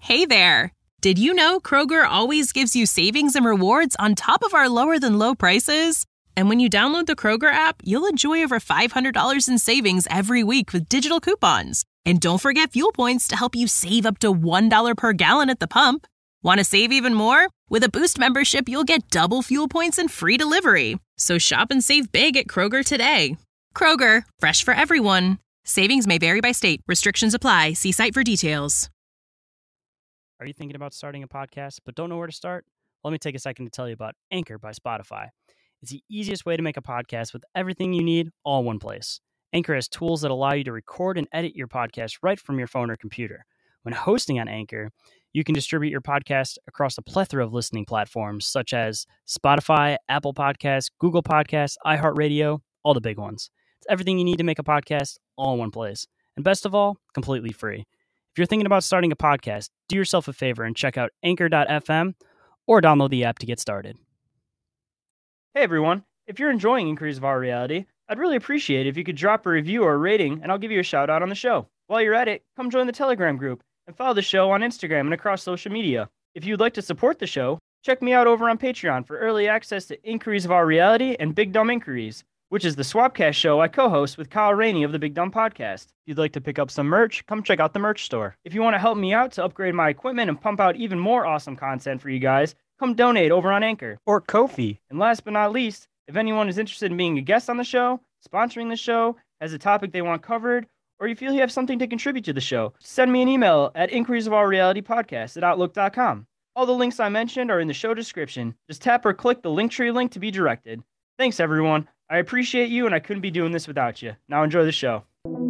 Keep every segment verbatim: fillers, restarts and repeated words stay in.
Hey there! Did you know Kroger always gives you savings and rewards on top of our lower-than-low prices? And when you download the Kroger app, you'll enjoy over five hundred dollars in savings every week with digital coupons. And don't forget fuel points to help you save up to one dollar per gallon at the pump. Want to save even more? With a Boost membership, you'll get double fuel points and free delivery. So shop and save big at Kroger today. Kroger, fresh for everyone. Savings may vary by state. Restrictions apply. See site for details. Are you thinking about starting a podcast but don't know where to start? Well, let me take a second to tell you about Anchor by Spotify. It's the easiest way to make a podcast with everything you need all in one place. Anchor has tools that allow you to record and edit your podcast right from your phone or computer. When hosting on Anchor, you can distribute your podcast across a plethora of listening platforms such as Spotify, Apple Podcasts, Google Podcasts, iHeartRadio, all the big ones. It's everything you need to make a podcast all in one place. And best of all, completely free. If you're thinking about starting a podcast, do yourself a favor and check out anchor dot f m or download the app to get started. Hey everyone, if you're enjoying Inquiries of Our Reality, I'd really appreciate it if you could drop a review or a rating and I'll give you a shout out on the show. While you're at it, come join the Telegram group and follow the show on Instagram and across social media. If you'd like to support the show, check me out over on Patreon for early access to Inquiries of Our Reality and Big Dumb Inquiries, which is the Swapcast show I co-host with Kyle Rainey of the Big Dumb Podcast. If you'd like to pick up some merch, come check out the merch store. If you want to help me out to upgrade my equipment and pump out even more awesome content for you guys, come donate over on Anchor or Ko-fi. And last but not least, if anyone is interested in being a guest on the show, sponsoring the show, has a topic they want covered, or you feel you have something to contribute to the show, send me an email at inquiries of our reality podcast at outlook dot com. All the links I mentioned are in the show description. Just tap or click the Linktree link to be directed. Thanks, everyone. I appreciate you, and I couldn't be doing this without you. Now enjoy the show.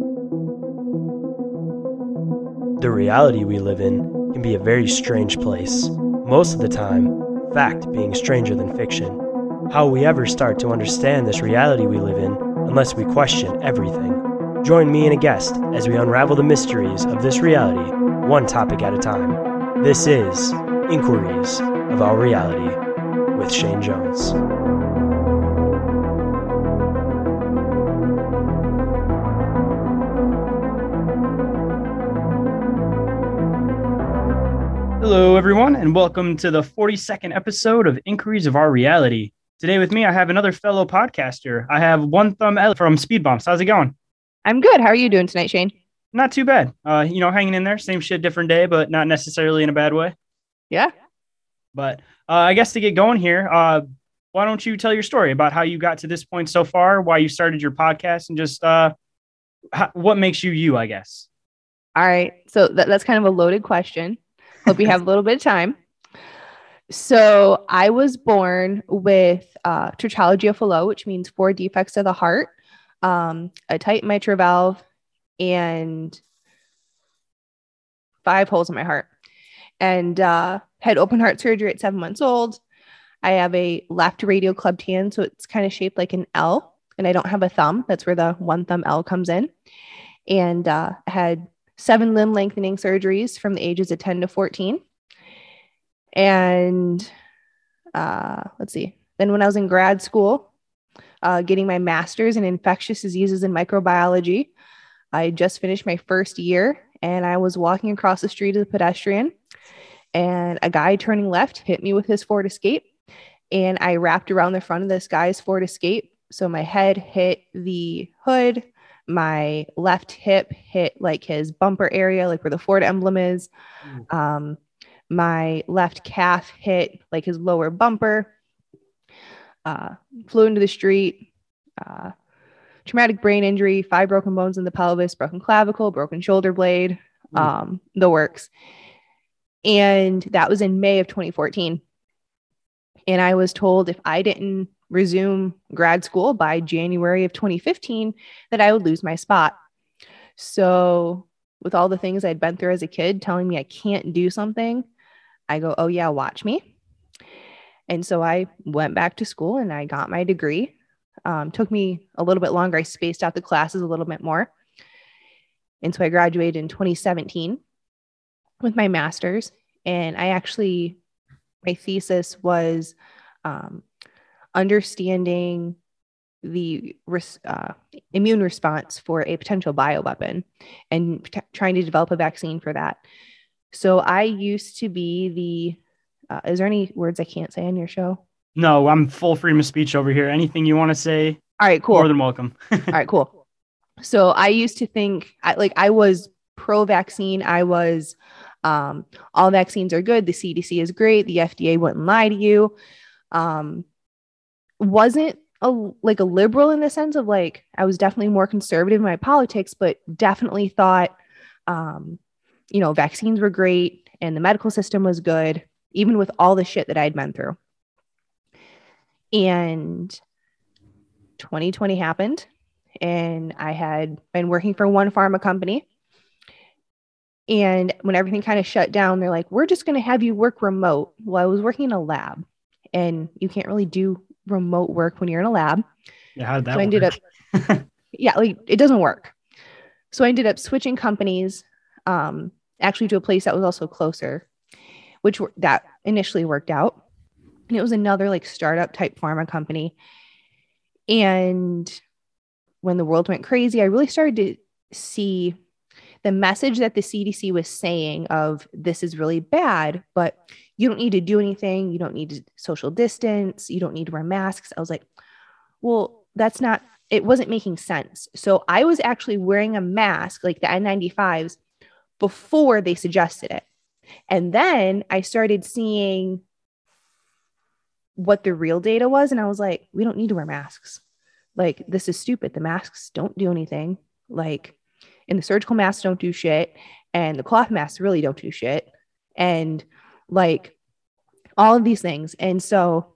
The reality we live in can be a very strange place. Most of the time, fact being stranger than fiction. How will we ever start to understand this reality we live in unless we question everything? Join me and a guest as we unravel the mysteries of this reality, one topic at a time. This is Inquiries of Our Reality with Shane Jones. Hello, everyone, and welcome to the forty-second episode of Inquiries of Our Reality. Today with me, I have another fellow podcaster. I have One Thumb Ellie from Speed Bumps. How's it going? I'm good. How are you doing tonight, Shane? Not too bad. Uh, you know, hanging in there. Same shit, different day, but not necessarily in a bad way. Yeah. But uh, I guess to get going here, uh, why don't you tell your story about how you got to this point so far, why you started your podcast, and just uh, how, what makes you you, I guess. All right. So that, that's kind of a loaded question. Hope you have a little bit of time. So I was born with uh, tetralogy of Fallot, which means four defects of the heart, um, a tight mitral valve, and five holes in my heart. And uh, had open heart surgery at seven months old. I have a left radial clubbed hand, so it's kind of shaped like an L, and I don't have a thumb. That's where the one thumb L comes in. And uh, had seven limb lengthening surgeries from the ages of ten to fourteen. And uh, let's see. Then when I was in grad school, uh, getting my master's in infectious diseases and microbiology, I just finished my first year and I was walking across the street as a pedestrian and a guy turning left hit me with his Ford Escape. And I wrapped around the front of this guy's Ford Escape. So my head hit the hood. My left hip hit like his bumper area, like where the Ford emblem is. Mm. Um, my left calf hit like his lower bumper, uh, flew into the street, uh, traumatic brain injury, five broken bones in the pelvis, broken clavicle, broken shoulder blade, mm. um, the works. And that was in May of twenty fourteen. And I was told if I didn't resume grad school by January of twenty fifteen, that I would lose my spot. So with all the things I'd been through as a kid telling me I can't do something, I go, oh yeah, watch me. And so I went back to school and I got my degree. Um, took me a little bit longer. I spaced out the classes a little bit more. And so I graduated in twenty seventeen with my master's. And I actually, my thesis was um, understanding the uh, immune response for a potential bioweapon and t- trying to develop a vaccine for that. So I used to be the, uh, is there any words I can't say on your show? No, I'm full freedom of speech over here. Anything you want to say, All right, cool. more than welcome. All right, cool. So I used to think I, like I was pro-vaccine. I was, um, all vaccines are good. The C D C is great. The F D A wouldn't lie to you. Um, wasn't a, like a liberal in the sense of like, I was definitely more conservative in my politics, but definitely thought, um, you know, vaccines were great and the medical system was good, even with all the shit that I'd been through. And twenty twenty happened, and I had been working for one pharma company. And when everything kind of shut down, they're like, we're just going to have you work remote. Well, I was working in a lab, and you can't really do remote work when you're in a lab. Yeah, how did that so I ended work? up, yeah, like it doesn't work. So I ended up switching companies, um, actually to a place that was also closer, which were, that initially worked out. And it was another like startup type pharma company. And when the world went crazy, I really started to see the message that the C D C was saying of this is really bad, but you don't need to do anything. You don't need to social distance. You don't need to wear masks. I was like, well, that's not, it wasn't making sense. So I was actually wearing a mask, like the N ninety-fives, before they suggested it. And then I started seeing what the real data was. And I was like, we don't need to wear masks. Like, this is stupid. The masks don't do anything. Like, and the surgical masks don't do shit. And the cloth masks really don't do shit. And like all of these things. And so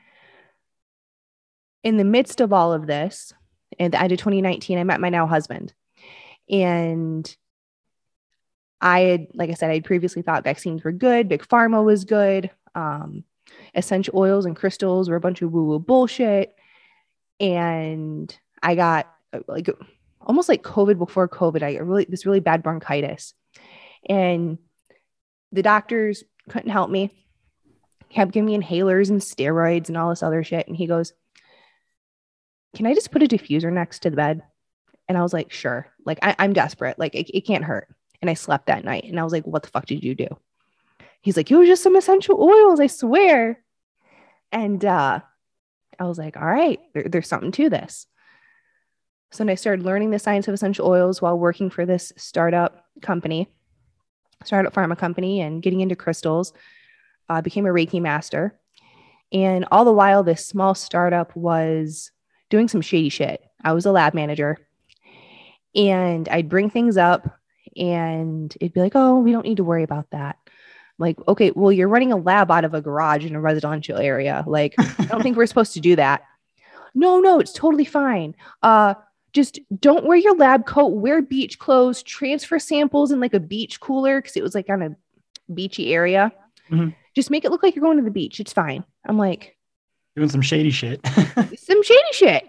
in the midst of all of this, at the end of twenty nineteen, I met my now husband. And I had, like I said, I had previously thought vaccines were good. Big Pharma was good. Um, essential oils and crystals were a bunch of woo-woo bullshit. And I got like almost like COVID before COVID. I got really this really bad bronchitis, and the doctors couldn't help me. Kept giving me inhalers and steroids and all this other shit. And he goes, "Can I just put a diffuser next to the bed?" And I was like, "Sure." Like I, I'm desperate. Like it, it can't hurt. And I slept that night. And I was like, "What the fuck did you do?" He's like, "It was just some essential oils, I swear." And uh, I was like, all right, there, there's something to this. So then I started learning the science of essential oils while working for this startup company, startup pharma company, and getting into crystals. I uh, became a Reiki master. And all the while, this small startup was doing some shady shit. I was a lab manager, and I'd bring things up and it'd be like, oh, we don't need to worry about that. Like, okay, well, you're running a lab out of a garage in a residential area. Like, I don't think we're supposed to do that. No, no, it's totally fine. Uh, just don't wear your lab coat, wear beach clothes, transfer samples in like a beach cooler, because it was like on a beachy area. Mm-hmm. Just make it look like you're going to the beach. It's fine. I'm like, doing some shady shit. some shady shit.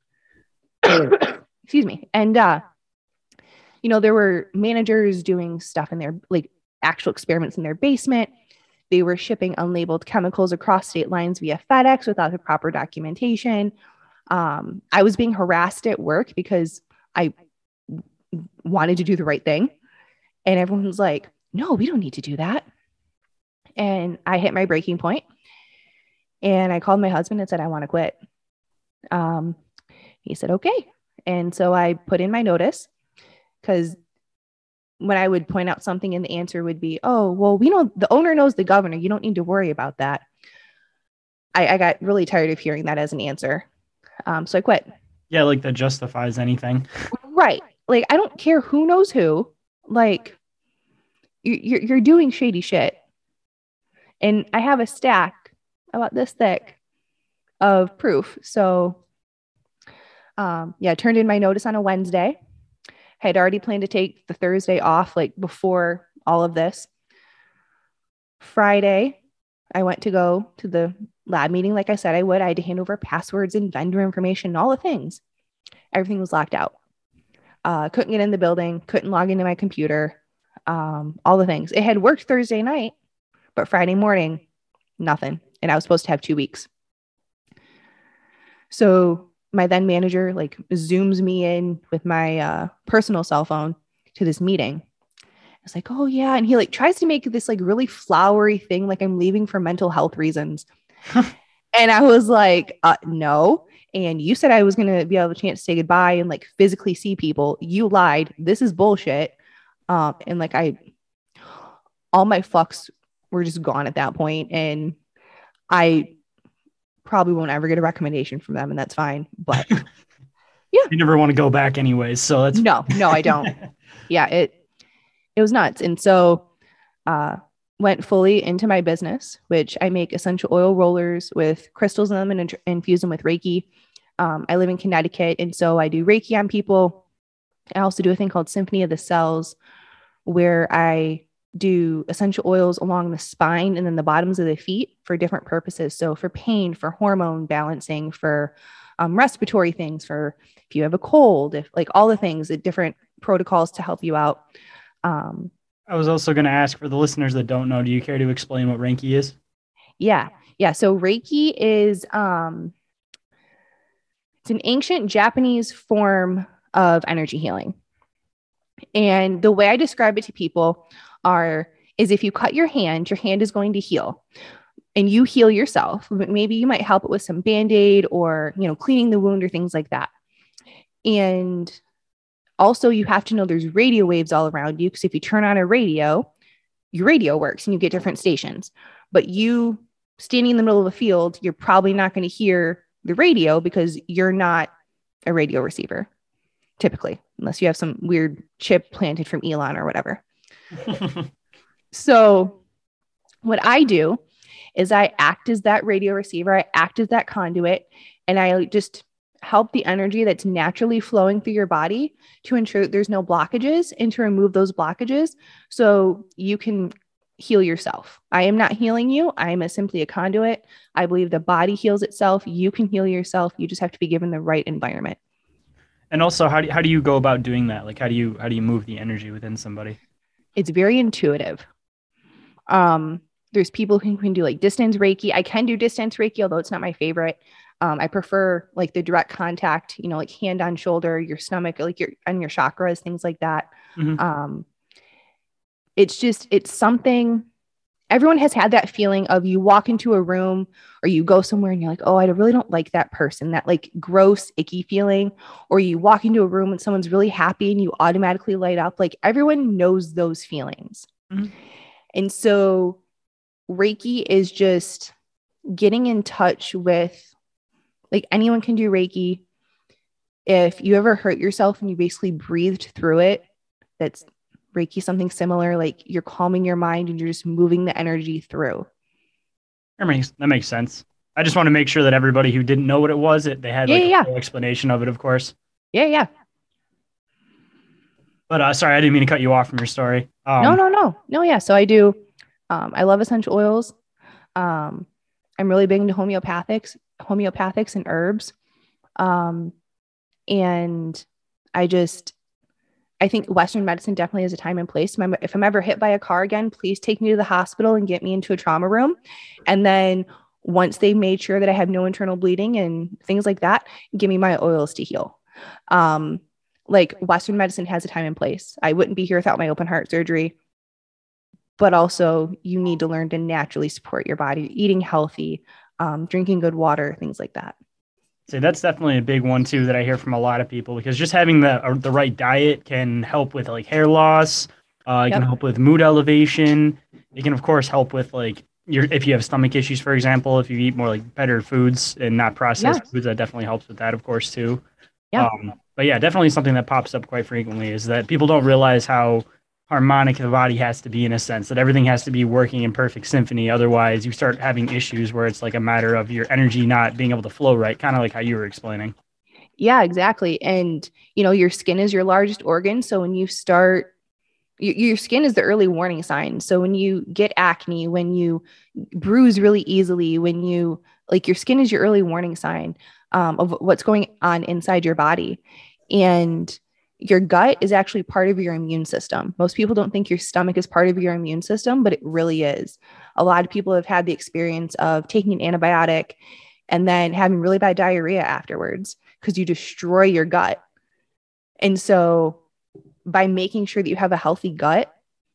Excuse me. And, uh, you know, there were managers doing stuff in their like actual experiments in their basement. They were shipping unlabeled chemicals across state lines via FedEx without the proper documentation. Um, I was being harassed at work because I wanted to do the right thing. And everyone was like, no, we don't need to do that. And I hit my breaking point. And I called my husband and said, I want to quit. Um, he said, okay. And so I put in my notice, because when I would point out something and the answer would be, oh, well, we know the owner knows the governor. You don't need to worry about that. I, I got really tired of hearing that as an answer. Um, so I quit. Yeah, like that justifies anything. Right. Like, I don't care who knows who. Like, you, you're, you're doing shady shit. And I have a stack about this thick of proof. So, um, yeah, I turned in my notice on a Wednesday. Had already planned to take the Thursday off, like before all of this. Friday, I went to go to the lab meeting. Like I said, I would. I had to hand over passwords and vendor information and all the things. Everything was locked out. Uh, couldn't get in the building. Couldn't log into my computer. Um, all the things. It had worked Thursday night, but Friday morning, nothing. And I was supposed to have two weeks. So my then manager like zooms me in with my uh, personal cell phone to this meeting. was like, oh yeah. And he like tries to make this like really flowery thing, like I'm leaving for mental health reasons. And I was like, uh, no. And you said I was going to be able to chance to say goodbye and like physically see people. You lied. This is bullshit. Um, and like I, all my fucks were just gone at that point. And I probably won't ever get a recommendation from them, and that's fine. But yeah, you never want to go back anyways. So that's no, no, I don't. Yeah, it, it was nuts. And so, uh, went fully into my business, which I make essential oil rollers with crystals in them and int- infuse them with Reiki. Um, I live in Connecticut, and so I do Reiki on people. I also do a thing called Symphony of the Cells, where I do essential oils along the spine and then the bottoms of the feet for different purposes. So for pain, for hormone balancing, for um, respiratory things, for if you have a cold, if like all the things, the different protocols to help you out. Um, I was also going to ask, for the listeners that don't know, do you care to explain what Reiki is? Yeah. Yeah. So Reiki is, um, it's an ancient Japanese form of energy healing. And the way I describe it to people are, is if you cut your hand, your hand is going to heal and you heal yourself. Maybe you might help it with some Band-Aid or, you know, cleaning the wound or things like that. And also you have to know there's radio waves all around you, because if you turn on a radio, your radio works and you get different stations. But you standing in the middle of a field, you're probably not going to hear the radio because you're not a radio receiver, typically, unless you have some weird chip planted from Elon or whatever. So what I do is I act as that radio receiver. I act as that conduit, and I just help the energy that's naturally flowing through your body to ensure that there's no blockages and to remove those blockages so you can heal yourself. I am not healing you. I am a, simply a conduit. I believe the body heals itself. You can heal yourself. You just have to be given the right environment. And also, how do, how do you go about doing that? Like, how do you, how do you move the energy within somebody? It's very intuitive. Um, there's people who can do like distance Reiki. I can do distance Reiki, although it's not my favorite. Um, I prefer like the direct contact, you know, like hand on shoulder, your stomach, like your, on your chakras, things like that. Mm-hmm. Um, it's just, it's something, everyone has had that feeling of you walk into a room or you go somewhere and you're like, oh, I really don't like that person, that like gross, icky feeling. Or you walk into a room and someone's really happy and you automatically light up. Like everyone knows those feelings. Mm-hmm. And so Reiki is just getting in touch with, like, anyone can do Reiki. If you ever hurt yourself and you basically breathed through it, that's Reiki, something similar. Like you're calming your mind and you're just moving the energy through. That makes, that makes sense. I just want to make sure that everybody who didn't know what it was, it, they had like yeah, a full yeah. explanation of it, of course. Yeah, yeah. But uh, sorry, I didn't mean to cut you off from your story. Um, no, no, no. No, yeah. So I do, um, I love essential oils. Um, I'm really big into homeopathics, homeopathics and herbs. Um, and I just, I think Western medicine definitely has a time and place. If I'm ever hit by a car again, please take me to the hospital and get me into a trauma room. And then once they've made sure that I have no internal bleeding and things like that, give me my oils to heal. Um, like Western medicine has a time and place. I wouldn't be here without my open heart surgery. But also you need to learn to naturally support your body, eating healthy, um, drinking good water, things like that. So that's definitely a big one too that I hear from a lot of people, because just having the uh, the right diet can help with like hair loss. Uh, it yep. can help with mood elevation. It can of course help with like your, if you have stomach issues, for example, if you eat more like better foods and not processed yeah. foods, that definitely helps with that, of course, too. Yeah. Um, but yeah, definitely something that pops up quite frequently is that people don't realize how harmonic the body has to be, in a sense that everything has to be working in perfect symphony. Otherwise you start having issues where it's like a matter of your energy not being able to flow right, kind of like how you were explaining. Yeah, exactly. And you know, your skin is your largest organ, so when you start, your, your skin is the early warning sign. So when you get acne, when you bruise really easily, when you like, your skin is your early warning sign um, of what's going on inside your body. And your gut is actually part of your immune system. Most people don't think your stomach is part of your immune system, but it really is. A lot of people have had the experience of taking an antibiotic and then having really bad diarrhea afterwards because you destroy your gut. And so by making sure that you have a healthy gut,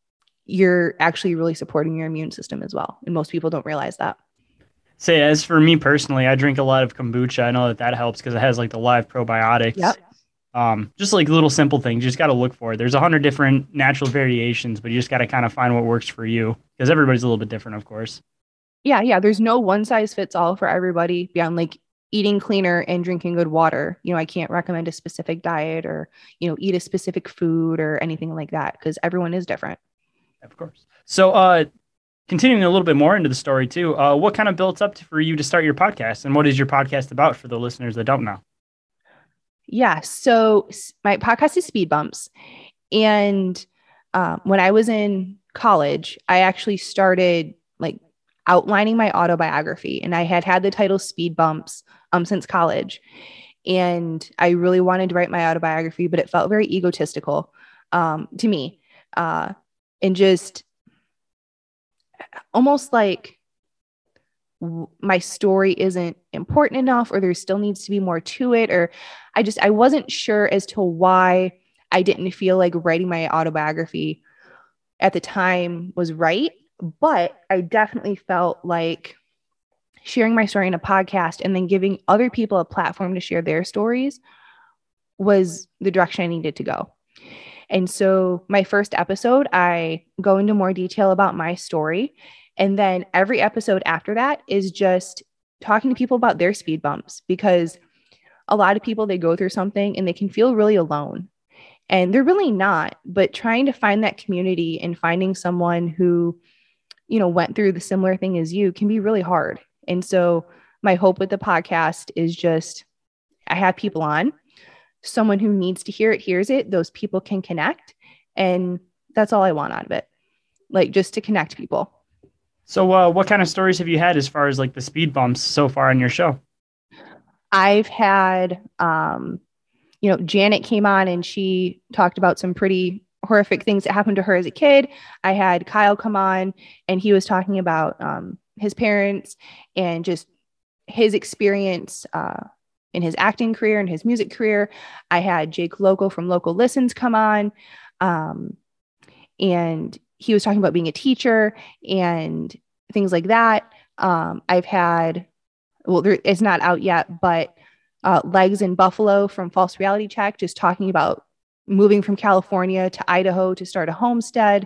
you're actually really supporting your immune system as well. And most people don't realize that. Say, as for me personally, I drink a lot of kombucha. I know that that helps because it has like the live probiotics. Yep. Um, just like little simple things. You just got to look for it. There's a hundred different natural variations, but you just got to kind of find what works for you because everybody's a little bit different, of course. Yeah. Yeah. There's no one size fits all for everybody beyond like eating cleaner and drinking good water. You know, I can't recommend a specific diet or, you know, eat a specific food or anything like that because everyone is different. Of course. So, uh, continuing a little bit more into the story too, uh, what kind of built up to, for you to start your podcast, and what is your podcast about for the listeners that don't know? Yeah. So my podcast is Speed Bumps. And um, when I was in college, I actually started like outlining my autobiography, and I had had the title Speed Bumps um, since college. And I really wanted to write my autobiography, but it felt very egotistical um, to me. Uh, and just almost like w- my story isn't important enough, or there still needs to be more to it. Or I just, I wasn't sure as to why I didn't feel like writing my autobiography at the time was right. But I definitely felt like sharing my story in a podcast and then giving other people a platform to share their stories was the direction I needed to go. And so my first episode, I go into more detail about my story. And then every episode after that is just talking to people about their speed bumps, because a lot of people, they go through something and they can feel really alone, and they're really not. But trying to find that community and finding someone who, you know, went through the similar thing as you can be really hard. And so my hope with the podcast is just, I have people on, someone who needs to hear it hears it, those people can connect. And that's all I want out of it. Like, just to connect people. So uh, what kind of stories have you had as far as like the speed bumps so far on your show? I've had, um, you know, Janet came on and she talked about some pretty horrific things that happened to her as a kid. I had Kyle come on and he was talking about um, his parents and just his experience uh, in his acting career and his music career. I had Jake Loco from Local Listens come on, um, and he was talking about being a teacher and things like that. Um, I've had, well, there, it's not out yet, but uh, Legs in Buffalo from False Reality Check, just talking about moving from California to Idaho to start a homestead.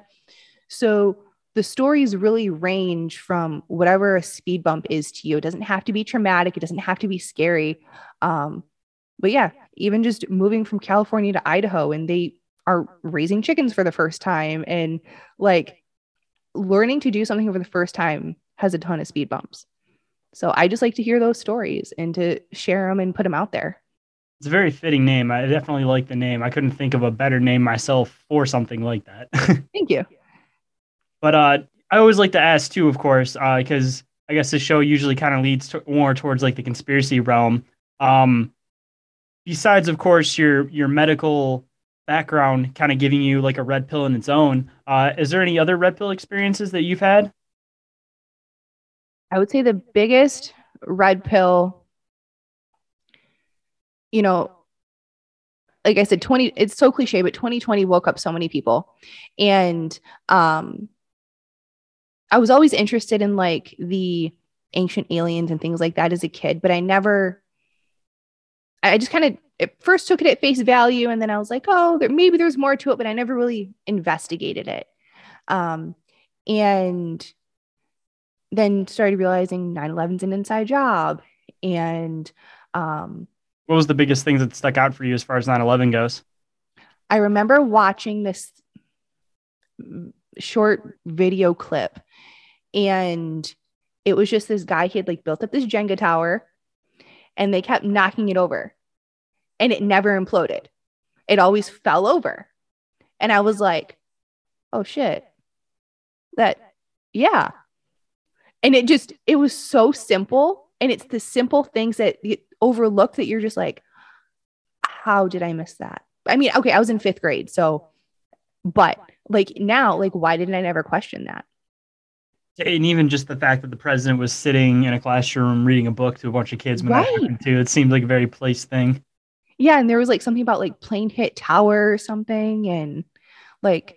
So the stories really range from whatever a speed bump is to you. It doesn't have to be traumatic. It doesn't have to be scary. Um, but yeah, even just moving from California to Idaho, and they are raising chickens for the first time, and like learning to do something for the first time has a ton of speed bumps. So I just like to hear those stories and to share them and put them out there. It's a very fitting name. I definitely like the name. I couldn't think of a better name myself for something like that. Thank you. But uh, I always like to ask too, of course, because uh, I guess the show usually kind of leads to more towards like the conspiracy realm. Um, besides, of course, your your medical background kind of giving you like a red pill in its own, uh, is there any other red pill experiences that you've had? I would say the biggest red pill, you know, like I said, twenty, it's so cliche, but twenty twenty woke up so many people. And um, I was always interested in like the ancient aliens and things like that as a kid, but I never, I just kind of at first took it at face value. And then I was like, oh, there, maybe there's more to it, but I never really investigated it. Um, and then started realizing nine eleven's an inside job. And um, what was the biggest thing that stuck out for you as far as nine eleven goes? I remember watching this short video clip, and it was just this guy, he had like built up this Jenga tower and they kept knocking it over and it never imploded. It always fell over. And I was like, oh shit, that, yeah. And it just, it was so simple. And it's the simple things that get overlooked that you're just like, how did I miss that? I mean, okay, I was in fifth grade. So, but like now, like, why didn't I never question that? And even just the fact that the president was sitting in a classroom reading a book to a bunch of kids when Right. that happened too, it seemed like a very place thing. Yeah. And there was like something about like plane hit tower or something. And like,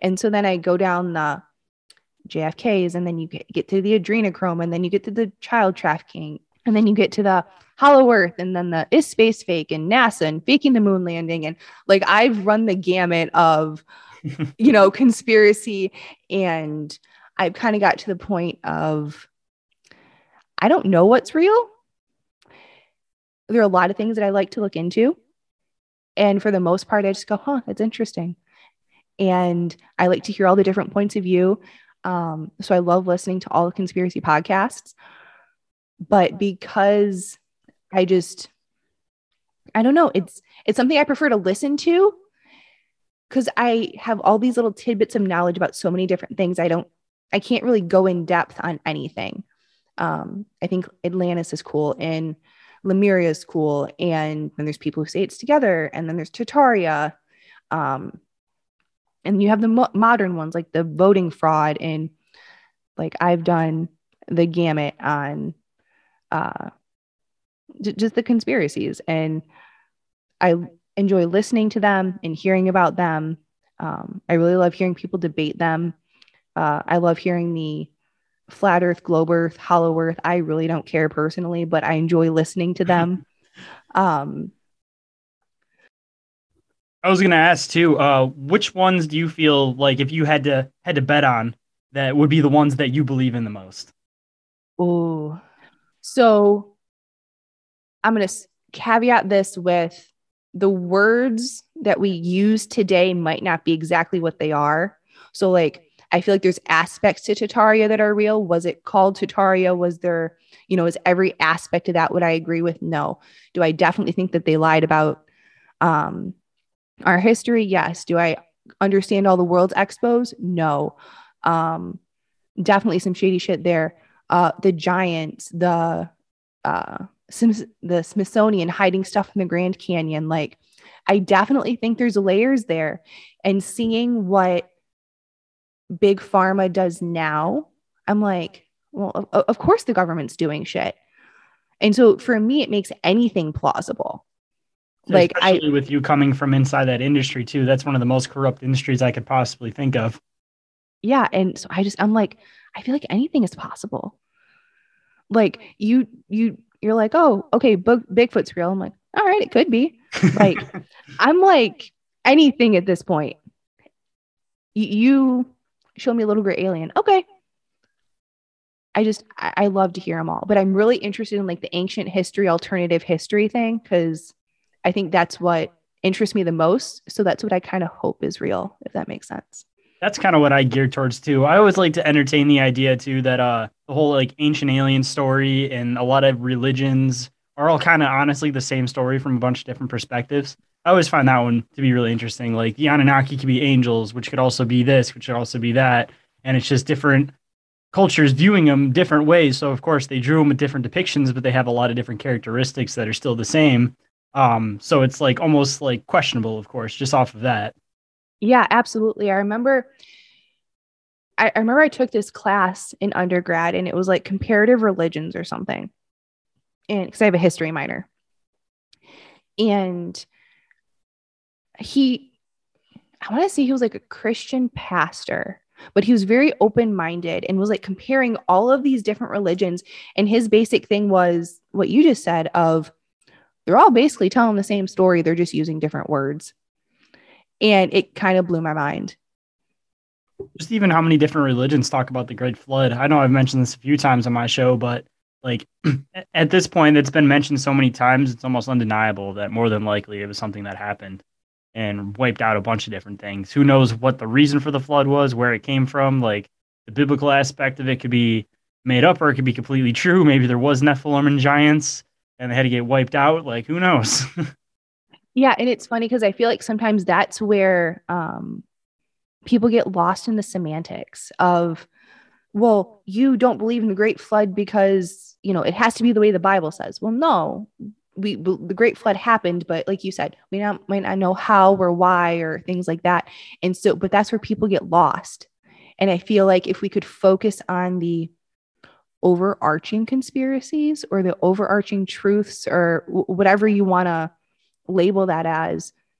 And so then I go down the J F Ks, and then you get, get to the adrenochrome, and then you get to the child trafficking, and then you get to the Hollow Earth, and then the is space fake and NASA and faking the moon landing. And like, I've run the gamut of, you know, conspiracy. And I've kind of got to the point of, I don't know what's real. There are a lot of things that I like to look into. And for the most part, I just go, huh, that's interesting. And I like to hear all the different points of view. Um, so I love listening to all the conspiracy podcasts. But because I just, I don't know, it's it's something I prefer to listen to, because I have all these little tidbits of knowledge about so many different things. I don't, I can't really go in depth on anything. Um, I think Atlantis is cool, and Lemuria is cool, and then there's people who say it's together, and then there's Tartaria. Um, and you have the mo- modern ones like the voting fraud, and like I've done the gamut on uh, j- just the conspiracies, and I enjoy listening to them and hearing about them. Um, I really love hearing people debate them. Uh, I love hearing the flat earth, globe earth, hollow earth. I really don't care personally, but I enjoy listening to them. Um, I was going to ask too, uh, which ones do you feel like, if you had to had to bet on, that would be the ones that you believe in the most? Oh, so I'm going to caveat this with, the words that we use today might not be exactly what they are. So like, I feel like there's aspects to Tartaria that are real. Was it called Tartaria? Was there, you know, is every aspect of that what I agree with? No. Do I definitely think that they lied about um, our history? Yes. Do I understand all the world's expos? No. Um, definitely some shady shit there. Uh, the giants, the uh, Sim- the Smithsonian hiding stuff in the Grand Canyon. Like, I definitely think there's layers there. And seeing what Big Pharma does now, I'm like, well, of, of course the government's doing shit. And so for me, it makes anything plausible. So like especially I, with you coming from inside that industry too, that's one of the most corrupt industries I could possibly think of. yeah. And so I just, I'm like, I feel like anything is possible. Like you, you, you're like, oh, okay, Big, Bigfoot's real. I'm like, all right, it could be. Like, I'm like, anything at this point. Y- you show me a little gray alien. Okay. I just, I, I love to hear them all, but I'm really interested in like the ancient history, alternative history thing, because I think that's what interests me the most. So that's what I kind of hope is real, if that makes sense. That's kind of what I gear towards too. I always like to entertain the idea too that uh the whole like ancient alien story and a lot of religions are all kind of honestly the same story from a bunch of different perspectives. I always find that one to be really interesting. Like the Anunnaki could be angels, which could also be this, which could also be that, and it's just different cultures viewing them different ways. So of course they drew them with different depictions, but they have a lot of different characteristics that are still the same. Um, so it's like almost like questionable, of course, just off of that. Yeah, absolutely. I remember I, I remember I took this class in undergrad, and it was like comparative religions or something. And because I have a history minor. And he, I want to say he was like a Christian pastor, but he was very open-minded and was like comparing all of these different religions. And his basic thing was what you just said of, they're all basically telling the same story. They're just using different words. And it kind of blew my mind. Just even how many different religions talk about the Great Flood. I know I've mentioned this a few times on my show, but like at this point, it's been mentioned so many times, it's almost undeniable that more than likely it was something that happened and wiped out a bunch of different things. Who knows what the reason for the flood was, where it came from? Like the biblical aspect of it could be made up or it could be completely true. Maybe there was Nephilim and giants and they had to get wiped out. Like, who knows? Yeah. And it's funny because I feel like sometimes that's where um, people get lost in the semantics of, well, you don't believe in the Great Flood because, you know, it has to be the way the Bible says. Well, no, we, the Great Flood happened, but like you said, we not, might not know how or why or things like that. And so, but that's where people get lost. And I feel like if we could focus on the overarching conspiracies or the overarching truths or w- whatever you want to label that as,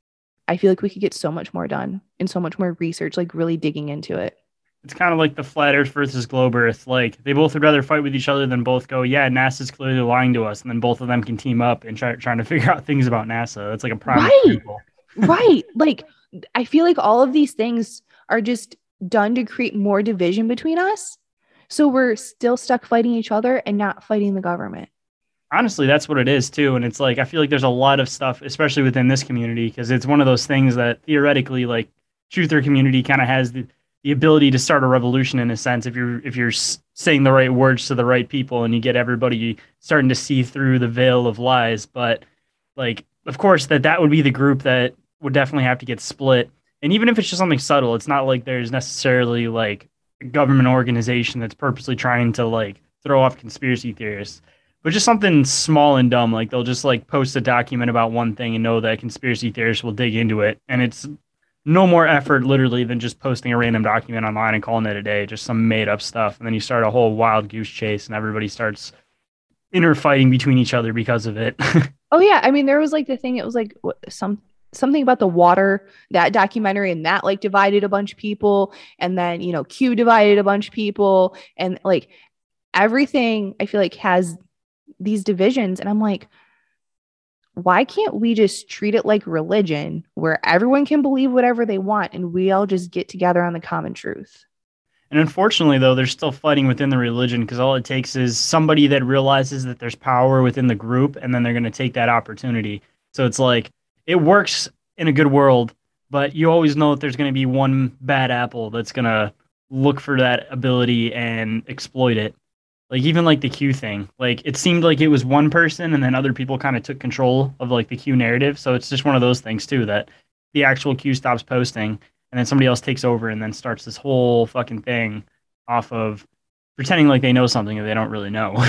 I feel like we could get so much more done and so much more research, like really digging into it. It's kind of like the flat Earth versus globe Earth. Like they both would rather fight with each other than both go, yeah, NASA's clearly lying to us, and then both of them can team up and try trying to figure out things about NASA. It's like a prime right, example. Right. Like I feel like all of these things are just done to create more division between us. So we're still stuck fighting each other and not fighting the government. Honestly, that's what it is too. And it's like, I feel like there's a lot of stuff, especially within this community, because it's one of those things that theoretically, like, truther community kind of has the, the ability to start a revolution in a sense. If you're, if you're saying the right words to the right people and you get everybody starting to see through the veil of lies. But like, of course, that that would be the group that would definitely have to get split. And even if it's just something subtle, it's not like there's necessarily like a government organization that's purposely trying to like throw off conspiracy theorists. But just something small and dumb, like they'll just like post a document about one thing and know that conspiracy theorists will dig into it. And it's no more effort literally than just posting a random document online and calling it a day, just some made up stuff. And then you start a whole wild goose chase and everybody starts inner fighting between each other because of it. Oh yeah. I mean, there was like the thing, it was like some something about the water, that documentary, and that like divided a bunch of people. And then, you know, Q divided a bunch of people, and like everything I feel like has these divisions. And I'm like, why can't we just treat it like religion where everyone can believe whatever they want and we all just get together on the common truth? And unfortunately, though, they're still fighting within the religion because all it takes is somebody that realizes that there's power within the group, and then they're going to take that opportunity. So it's like, it works in a good world, but you always know that there's going to be one bad apple that's going to look for that ability and exploit it. Like even like the Q thing, like it seemed like it was one person and then other people kind of took control of like the Q narrative. So it's just one of those things too, that the actual Q stops posting and then somebody else takes over and then starts this whole fucking thing off of pretending like they know something that they don't really know.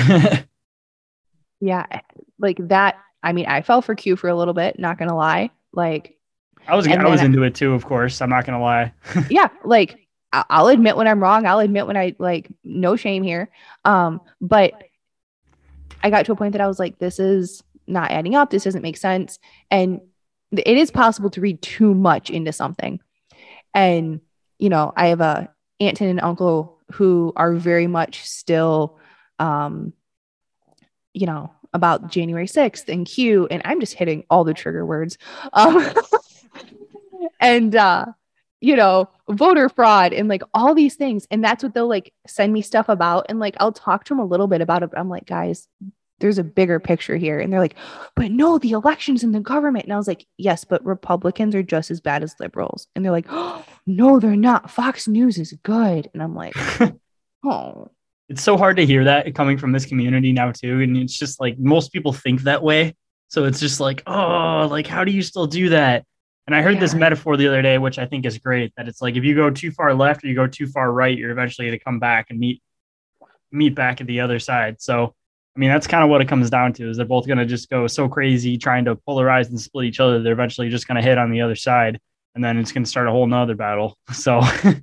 Yeah. Like that. I mean, I fell for Q for a little bit, not going to lie. Like I was, I was into it too, of course. I'm not going to lie. Yeah. Like, I'll admit when I'm wrong. I'll admit when I like, no shame here. Um, but I got to a point that I was like, this is not adding up. This doesn't make sense. And it is possible to read too much into something. And, you know, I have a aunt and an uncle who are very much still, um, you know, about January sixth and Q, and I'm just hitting all the trigger words. Um, and, uh, you know, voter fraud and like all these things. And that's what they'll like send me stuff about. And like, I'll talk to them a little bit about it. But I'm like, guys, there's a bigger picture here. And they're like, but no, the elections in the government. And I was like, yes, but Republicans are just as bad as liberals. And they're like, oh, no, they're not. Fox News is good. And I'm like, oh. It's so hard to hear that coming from this community now too. And it's just like, most people think that way. So it's just like, oh, like, how do you still do that? And I heard yeah. this metaphor the other day, which I think is great, that it's like, if you go too far left or you go too far right, you're eventually going to come back and meet, meet back at the other side. So, I mean, that's kind of what it comes down to, is they're both going to just go so crazy trying to polarize and split each other. They're eventually just going to hit on the other side, and then it's going to start a whole nother battle. So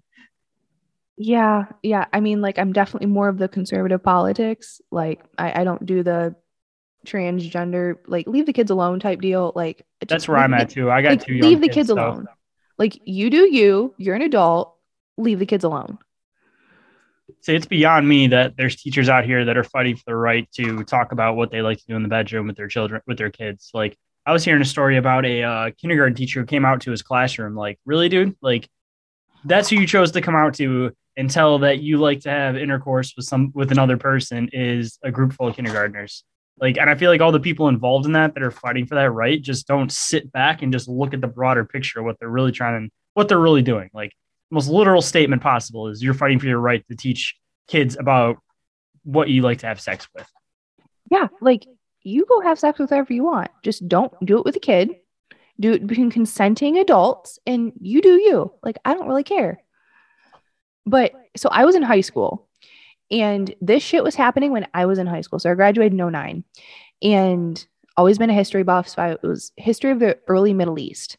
yeah. Yeah. I mean, like, I'm definitely more of the conservative politics. Like I, I don't do the transgender, like leave the kids alone type deal. Like that's where I'm at too. I got like, two young leave the kids, kids so. alone. Like you do you, you're an adult, leave the kids alone. See, it's beyond me that there's teachers out here that are fighting for the right to talk about what they like to do in the bedroom with their children, with their kids. Like I was hearing a story about a uh, kindergarten teacher who came out to his classroom. Like, really, dude? Like that's who you chose to come out to and tell that you like to have intercourse with some, with another person is a group full of kindergartners. Like, and I feel like all the people involved in that that are fighting for that right just don't sit back and just look at the broader picture of what they're really trying to, what they're really doing. Like, the most literal statement possible is you're fighting for your right to teach kids about what you like to have sex with. Yeah, like you go have sex with whoever you want. Just don't do it with a kid. Do it between consenting adults, and you do you. Like, I don't really care. But so I was in high school. And this shit was happening when I was in high school. So I graduated in oh nine and always been a history buff. So I, it was history of the early Middle East.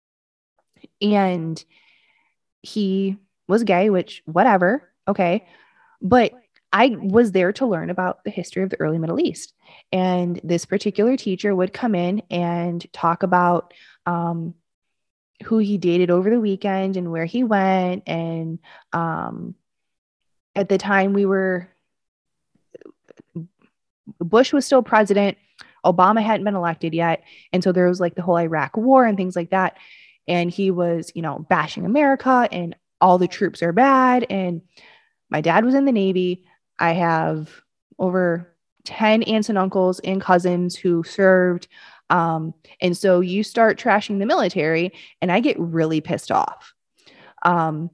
And he was gay, which whatever. Okay. But I was there to learn about the history of the early Middle East. And this particular teacher would come in and talk about, um, who he dated over the weekend and where he went. And um, at the time we were, Bush was still president. Obama hadn't been elected yet. And so there was like the whole Iraq war and things like that. And he was, you know, bashing America and all the troops are bad. And my dad was in the Navy. I have over ten aunts and uncles and cousins who served. Um, and so you start trashing the military and I get really pissed off. Um,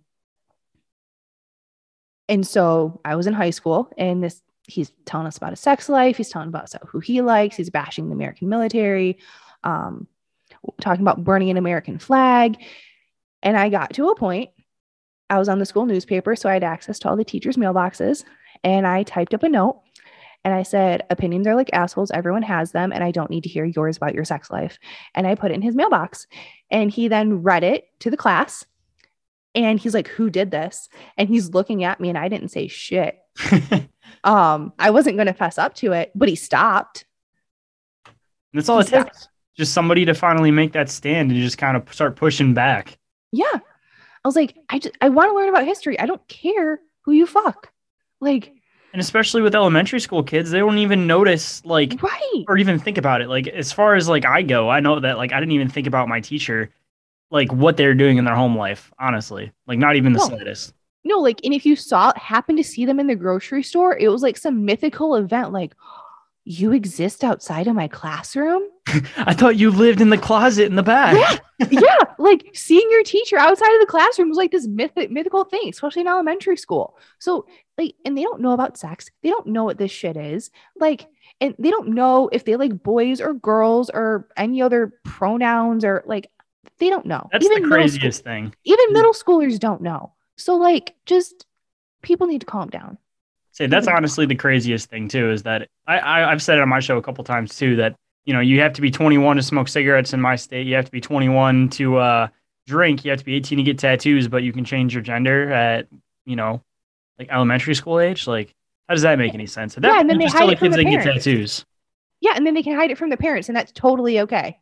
and so I was in high school and this, he's telling us about his sex life. He's telling us about who he likes. He's bashing the American military, um, talking about burning an American flag. And I got to a point, I was on the school newspaper, so I had access to all the teachers' mailboxes. And I typed up a note and I said, opinions are like assholes. Everyone has them. And I don't need to hear yours about your sex life. And I put it in his mailbox. And he then read it to the class. And he's like, who did this? And he's looking at me and I didn't say shit. um, I wasn't going to fess up to it, but he stopped. That's all he it stopped. takes. Just somebody to finally make that stand and just kind of start pushing back. Yeah. I was like, I just, I want to learn about history. I don't care who you fuck. Like, and especially with elementary school kids, they don't even notice, like, right. or even think about it. Like, as far as like I go, I know that like I didn't even think about my teacher, like what they're doing in their home life, honestly, like not even the No. slightest. No, like, and if you saw, happen to see them in the grocery store, it was like some mythical event. Like, you exist outside of my classroom. I thought you lived in the closet in the back. Yeah, yeah. Like seeing your teacher outside of the classroom was like this myth- mythical thing, especially in elementary school. So like, and they don't know about sex. They don't know what this shit is. Like, and they don't know if they like boys or girls or any other pronouns or like, they don't know. That's even the craziest school- thing. Even middle schoolers don't know. So like, just people need to calm down. Say that's honestly the craziest thing too, is that I, I I've said it on my show a couple times too, that you know, you have to be twenty-one to smoke cigarettes in my state. You have to be twenty-one to uh, drink. You have to be eighteen to get tattoos, but you can change your gender at, you know, like elementary school age. Like, how does that make any sense? At that Yeah, point, and then they just tell hide the it from kids the they can get parents. tattoos. Yeah, and then they can hide it from the parents, and that's totally okay.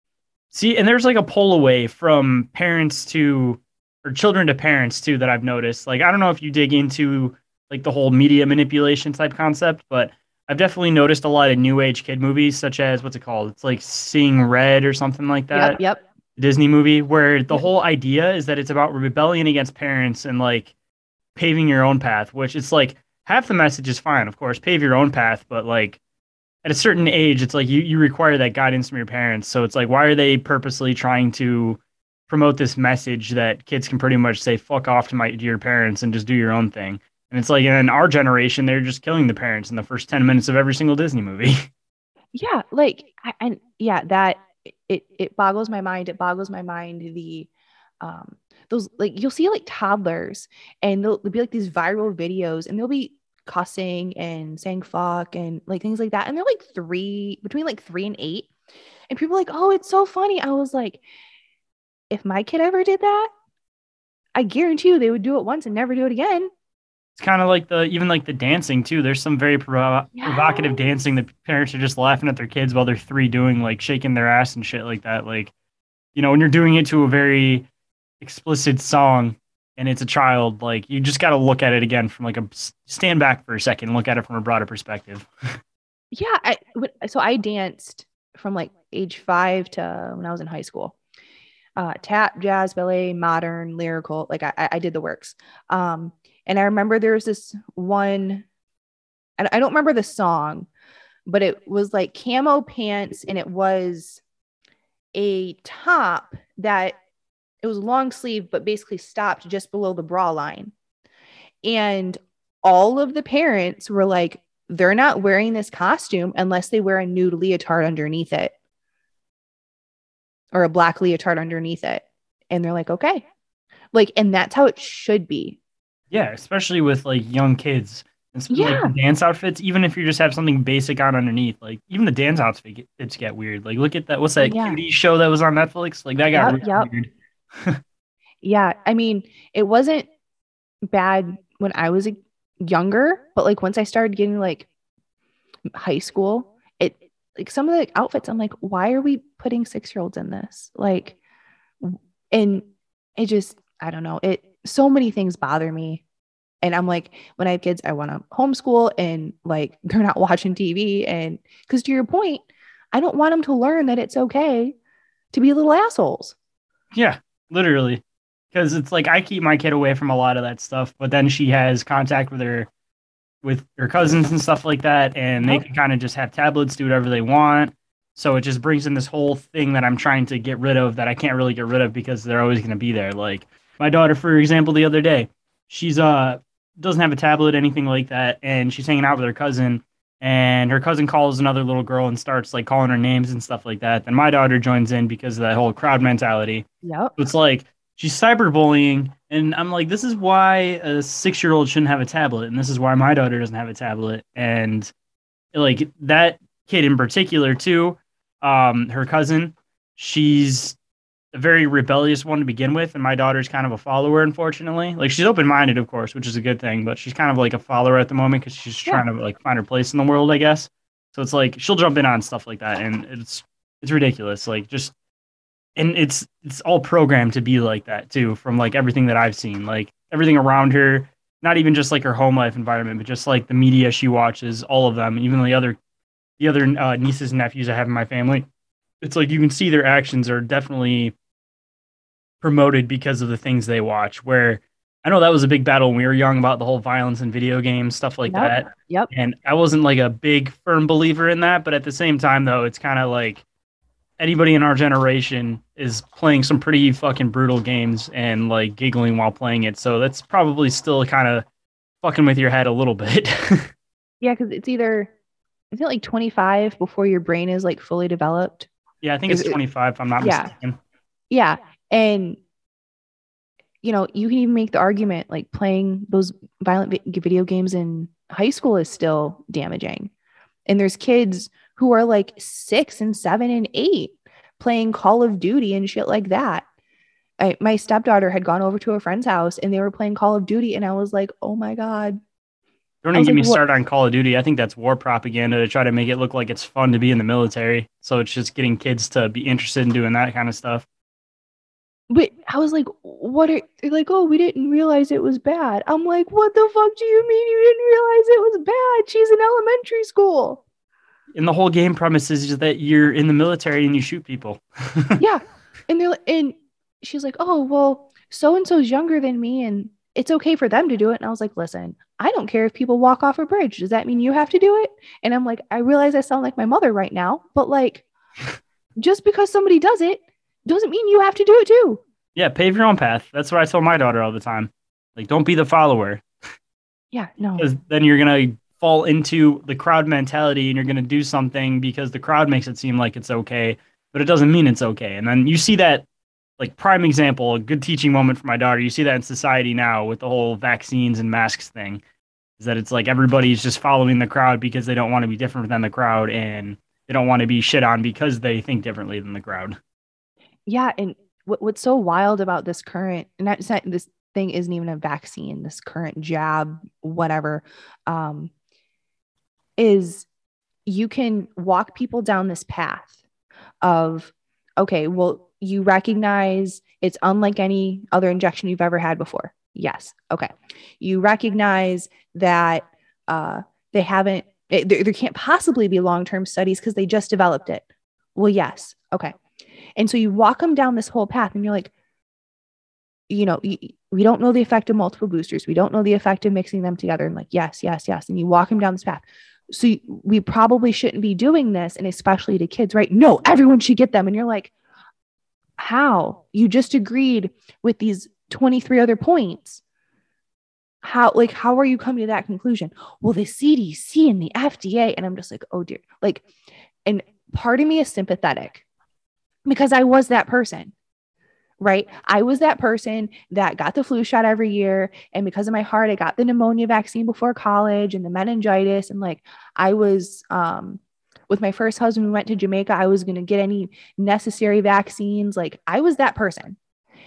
See, and there's like a pull away from parents to, or children to parents too, that I've noticed. Like, I don't know if you dig into like the whole media manipulation type concept, but I've definitely noticed a lot of new age kid movies, such as what's it called? It's like Seeing Red or something like that. Yep, yep. Disney movie where the Yep. whole idea is that it's about rebellion against parents and like paving your own path, which it's like half the message is fine, of course, pave your own path, but like at a certain age, it's like you, you require that guidance from your parents. So it's like, why are they purposely trying to promote this message that kids can pretty much say, fuck off to my to your parents and just do your own thing? And it's like in our generation, they're just killing the parents in the first ten minutes of every single Disney movie. Yeah, like, I, and yeah, that it it boggles my mind. It boggles my mind. The um those like you'll see like toddlers, and they'll, they'll be like these viral videos, and they'll be cussing and saying fuck and like things like that, and they're like three between like three and eight, and people are like, oh, it's so funny. I was like, if my kid ever did that, I guarantee you they would do it once and never do it again. It's kind of like the, even like the dancing too. There's some very provo- Yeah. provocative dancing that parents are just laughing at their kids while they're three doing, like shaking their ass and shit like that. Like, you know, when you're doing it to a very explicit song and it's a child, like you just got to look at it again from like a stand back for a second and look at it from a broader perspective. Yeah. I, so I danced from like age five to when I was in high school. Uh, tap, jazz, ballet, modern, lyrical. Like I, I did the works. Um, and I remember there was this one, and I don't remember the song, but it was like camo pants, and it was a top that it was long sleeve, but basically stopped just below the bra line. And all of the parents were like, they're not wearing this costume unless they wear a nude leotard underneath it, or a black leotard underneath it. And they're like, okay. Like, and that's how it should be. Yeah, especially with like young kids and sp- Yeah. like the dance outfits. Even if you just have something basic on underneath, like even the dance outfits get, get weird. Like look at that. What's that Yeah. cutie show that was on Netflix? Like that got Yep, really yep. weird. Yeah. I mean, it wasn't bad when I was a, younger, but like once I started getting like high school, it like some of the outfits, I'm like, why are we putting six year olds in this? Like, And it just, I don't know, it, so many things bother me. And I'm like, when I have kids, I want to homeschool and like, they're not watching T V. And because to your point, I don't want them to learn that it's okay to be little assholes. Yeah, literally. Because it's like, I keep my kid away from a lot of that stuff, but then she has contact with her, with her cousins and stuff like that. And they can kind of just have tablets, do whatever they want. So it just brings in this whole thing that I'm trying to get rid of that I can't really get rid of because they're always going to be there. Like my daughter, for example, the other day, she's, uh, doesn't have a tablet, anything like that. And she's hanging out with her cousin. And her cousin calls another little girl and starts like calling her names and stuff like that. Then my daughter joins in because of that whole crowd mentality. Yep. So it's like she's cyberbullying, and I'm like, this is why a six-year-old shouldn't have a tablet, and this is why my daughter doesn't have a tablet. And like that kid in particular too, um, her cousin, she's a very rebellious one to begin with, and my daughter's kind of a follower, unfortunately. Like she's open-minded, of course, which is a good thing, but she's kind of like a follower at the moment because she's trying yeah. to like find her place in the world, I guess. So it's like she'll jump in on stuff like that, and it's it's ridiculous. Like just, and it's it's all programmed to be like that too, from like everything that I've seen, like everything around her, not even just like her home life environment, but just like the media she watches, all of them, even the other the other uh, nieces and nephews I have in my family. It's like you can see their actions are definitely promoted because of the things they watch, where I know that was a big battle when we were young about the whole violence in video games, stuff like yep. that. Yep. And I wasn't like a big firm believer in that, but at the same time though, it's kind of like anybody in our generation is playing some pretty fucking brutal games and like giggling while playing it. So that's probably still kind of fucking with your head a little bit. Yeah. Cause it's either, is it like twenty-five before your brain is like fully developed? Yeah. I think it's twenty-five if I'm not yeah. mistaken. Yeah. And, you know, you can even make the argument like playing those violent vi- video games in high school is still damaging. And there's kids who are like six and seven and eight playing Call of Duty and shit like that. I, my stepdaughter had gone over to a friend's house and they were playing Call of Duty. And I was like, oh my God. Don't even get like, me started on Call of Duty. I think that's war propaganda to try to make it look like it's fun to be in the military. So it's just getting kids to be interested in doing that kind of stuff. But I was like, what are they're like, oh, we didn't realize it was bad. I'm like, what the fuck do you mean you didn't realize it was bad? She's in elementary school. And the whole game premise is just that you're in the military and you shoot people. Yeah. And they're and she's like, oh, well, so-and-so's younger than me and it's okay for them to do it. And I was like, listen, I don't care if people walk off a bridge. Does that mean you have to do it? And I'm like, I realize I sound like my mother right now, but like, just because somebody does it doesn't mean you have to do it too. Yeah, pave your own path. That's what I tell my daughter all the time. Like, don't be the follower. Yeah, no. Because then you're going to fall into the crowd mentality and you're going to do something because the crowd makes it seem like it's okay, but it doesn't mean it's okay. And then you see that, like, prime example, a good teaching moment for my daughter. You see that in society now with the whole vaccines and masks thing, is that it's like everybody's just following the crowd because they don't want to be different than the crowd and they don't want to be shit on because they think differently than the crowd. Yeah, and what, what's so wild about this current, and that's not, this thing isn't even a vaccine, this current jab, whatever, um, is you can walk people down this path of, okay, well, you recognize it's unlike any other injection you've ever had before. Yes. Okay. You recognize that uh, they haven't, it, there, there can't possibly be long-term studies because they just developed it. Well, yes. Okay. And so you walk them down this whole path and you're like, you know, we don't know the effect of multiple boosters. We don't know the effect of mixing them together. And like, yes, yes, yes. And you walk them down this path. So you, we probably shouldn't be doing this. And especially to kids, right? No, everyone should get them. And you're like, how? You just agreed with these twenty-three other points. How, like, how are you coming to that conclusion? Well, the C D C and the F D A. And I'm just like, oh dear. Like, and part of me is sympathetic because I was that person, right? I was that person that got the flu shot every year. And because of my heart, I got the pneumonia vaccine before college and the meningitis. And like, I was, um, with my first husband, we went to Jamaica. I was going to get any necessary vaccines. Like, I was that person.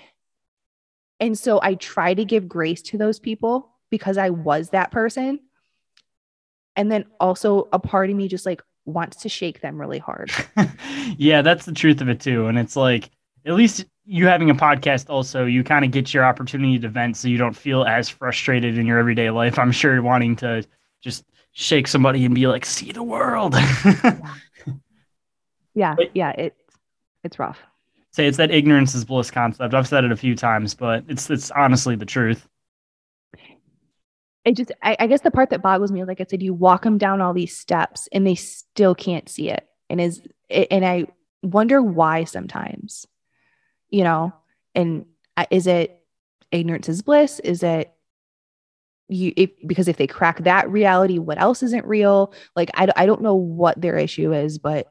And so I try to give grace to those people because I was that person. And then also a part of me just like wants to shake them really hard. Yeah, that's the truth of it too. And it's like, at least you having a podcast also, you kind of get your opportunity to vent so you don't feel as frustrated in your everyday life. I'm sure wanting to just shake somebody and be like, see the world. yeah, But, yeah, it, it's rough. say it's that ignorance is bliss concept. I've said it a few times, but it's it's honestly the truth. It just, I, I guess the part that boggles me, like I said, you walk them down all these steps and they still can't see it. And is, and I wonder why sometimes, you know, and is it ignorance is bliss? Is it you, if, because if they crack that reality, what else isn't real? Like, I, I don't know what their issue is, but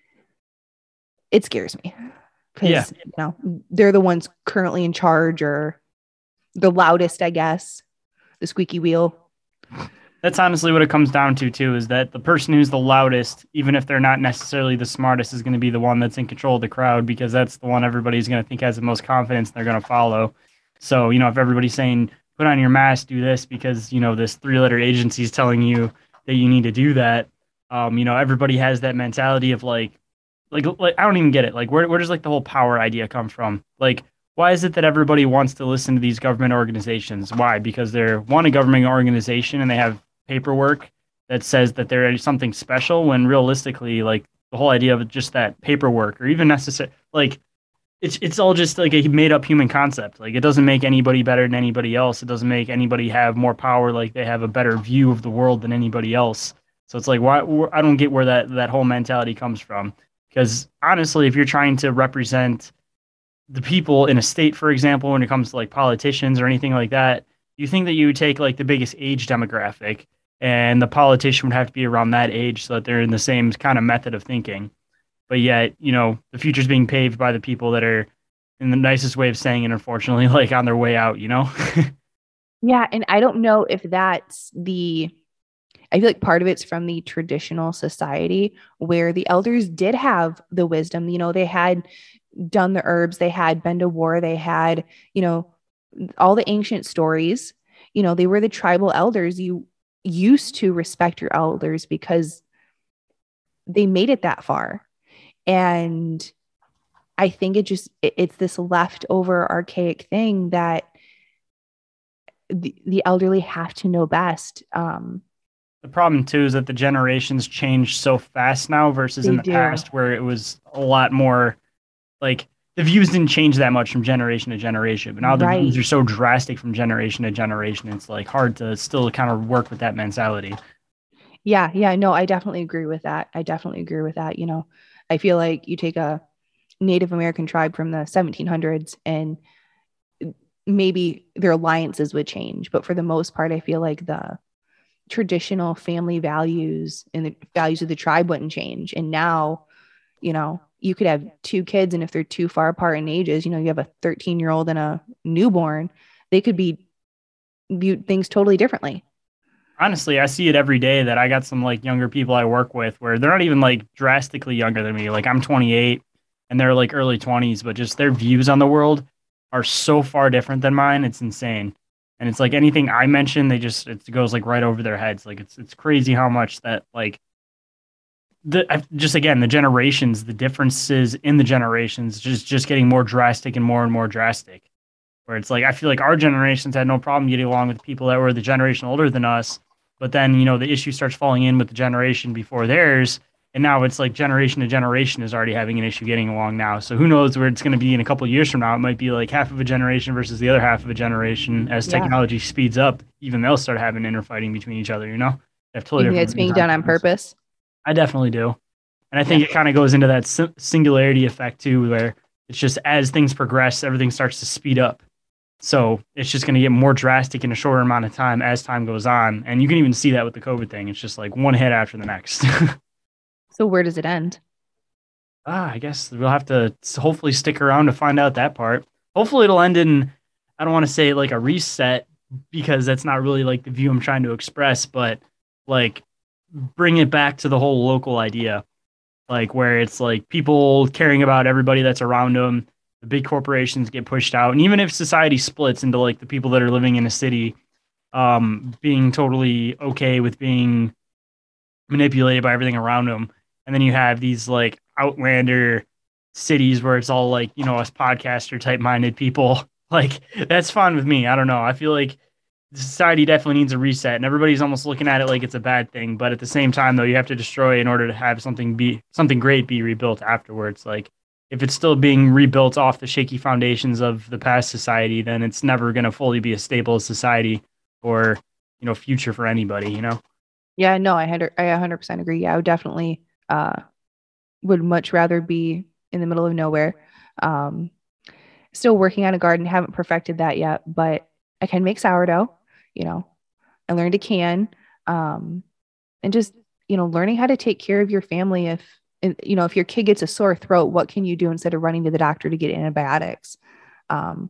it scares me because, Yeah. you know, they're the ones currently in charge or the loudest, I guess. The squeaky wheel. That's honestly what it comes down to, too, is that the person who's the loudest, even if they're not necessarily the smartest, is going to be the one that's in control of the crowd because that's the one everybody's going to think has the most confidence and they're going to follow. So, you know, if everybody's saying, put on your mask, do this because, you know, this three-letter agency is telling you that you need to do that, um, you know, everybody has that mentality of like, like, like I don't even get it. Like, where, where does like the whole power idea come from? Like, why is it that everybody wants to listen to these government organizations? Why? Because they're one, a government organization and they have paperwork that says that they're something special when realistically, like the whole idea of just that paperwork or even necessary, like it's, it's all just like a made up human concept. Like it doesn't make anybody better than anybody else. It doesn't make anybody have more power. Like they have a better view of the world than anybody else. So it's like, why? I don't get where that, that whole mentality comes from. Because honestly, if you're trying to represent the people in a state, for example, when it comes to like politicians or anything like that, you think that you would take like the biggest age demographic and the politician would have to be around that age so that they're in the same kind of method of thinking. But yet, you know, the future's being paved by the people that are, in the nicest way of saying it, unfortunately, like on their way out, you know? Yeah. And I don't know if that's the, I feel like part of it's from the traditional society where the elders did have the wisdom. You know, they had done the herbs, they had been to war, they had, you know, all the ancient stories. You know, they were the tribal elders. You used to respect your elders because they made it that far. And I think it just, it, it's this leftover archaic thing that the, the elderly have to know best. Um, The problem too is that the generations change so fast now versus They in the do. past where it was a lot more like the views didn't change that much from generation to generation, but now the Right. views are so drastic from generation to generation. It's like hard to still kind of work with that mentality. Yeah, yeah, no, I definitely agree with that. I definitely agree with that. You know, I feel like you take a Native American tribe from the seventeen hundreds and maybe their alliances would change, but for the most part, I feel like the traditional family values and the values of the tribe wouldn't change. And now, you know, you could have two kids, and if they're too far apart in ages, you know, you have a thirteen year old and a newborn, they could be viewed things totally differently. Honestly, I see it every day that I got some like younger people I work with where they're not even like drastically younger than me. Like I'm twenty-eight and they're like early twenties, but just their views on the world are so far different than mine. It's insane. And it's like anything I mention, they just, it goes like right over their heads. Like it's, it's crazy how much that like the, just again, the generations, the differences in the generations, just, just getting more drastic and more and more drastic. Where it's like, I feel like our generations had no problem getting along with people that were the generation older than us. But then, you know, the issue starts falling in with the generation before theirs. And now it's like generation to generation is already having an issue getting along now. So who knows where it's going to be in a couple of years from now. It might be like half of a generation versus the other half of a generation. As Yeah. technology speeds up, even they'll start having interfighting between each other, you know? They have totally You think different it's being views done on things. purpose? I definitely do. And I think Yeah. it kind of goes into that si- singularity effect too, where it's just as things progress, everything starts to speed up. So it's just going to get more drastic in a shorter amount of time as time goes on. And you can even see that with the COVID thing. It's just like one hit after the next. So where does it end? ah, I guess we'll have to s- hopefully stick around to find out that part. Hopefully it'll end in, I don't want to say like a reset because that's not really like the view I'm trying to express, but like bring it back to the whole local idea. Like where it's like people caring about everybody that's around them. The big corporations get pushed out. And even if society splits into like the people that are living in a city, um, being totally okay with being manipulated by everything around them. And then you have these like outlander cities where it's all like, you know, us podcaster type minded people. Like, that's fine with me. I don't know. I feel like society definitely needs a reset, and everybody's almost looking at it like it's a bad thing. But at the same time, though, you have to destroy in order to have something be something great be rebuilt afterwards. Like, if it's still being rebuilt off the shaky foundations of the past society, then it's never going to fully be a stable society or, you know, future for anybody, you know? Yeah, no, I had I one hundred percent agree. Yeah, I would definitely uh would much rather be in the middle of nowhere. Um, still working on a garden, haven't perfected that yet, but I can make sourdough, you know, I learned a can, um, and just, you know, learning how to take care of your family. If, you know, if your kid gets a sore throat, what can you do instead of running to the doctor to get antibiotics? Um,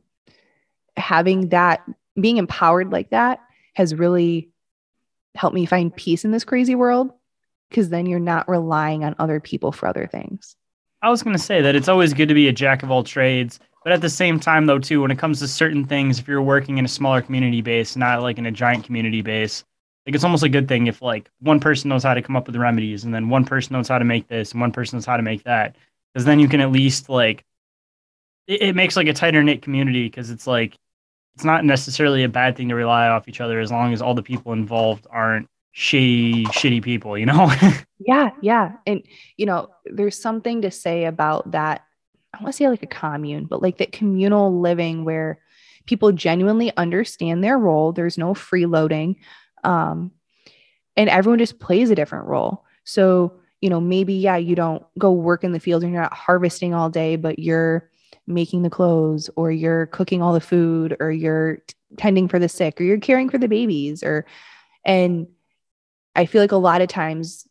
having that, being empowered like that has really helped me find peace in this crazy world, because then you're not relying on other people for other things. I was going to say that it's always good to be a jack of all trades, but at the same time, though, too, when it comes to certain things, if you're working in a smaller community base, not like in a giant community base, like it's almost a good thing if like one person knows how to come up with the remedies, and then one person knows how to make this, and one person knows how to make that, because then you can at least like it, it makes like a tighter knit community, because it's like it's not necessarily a bad thing to rely off each other as long as all the people involved aren't shitty, shitty people, you know? Yeah, yeah. And, you know, there's something to say about that. I want to say like a commune, but like that communal living where people genuinely understand their role. There's no freeloading. Um, and everyone just plays a different role. So, you know, maybe, yeah, you don't go work in the fields and you're not harvesting all day, but you're making the clothes, or you're cooking all the food, or you're t- tending for the sick, or you're caring for the babies, or, and I feel like a lot of times,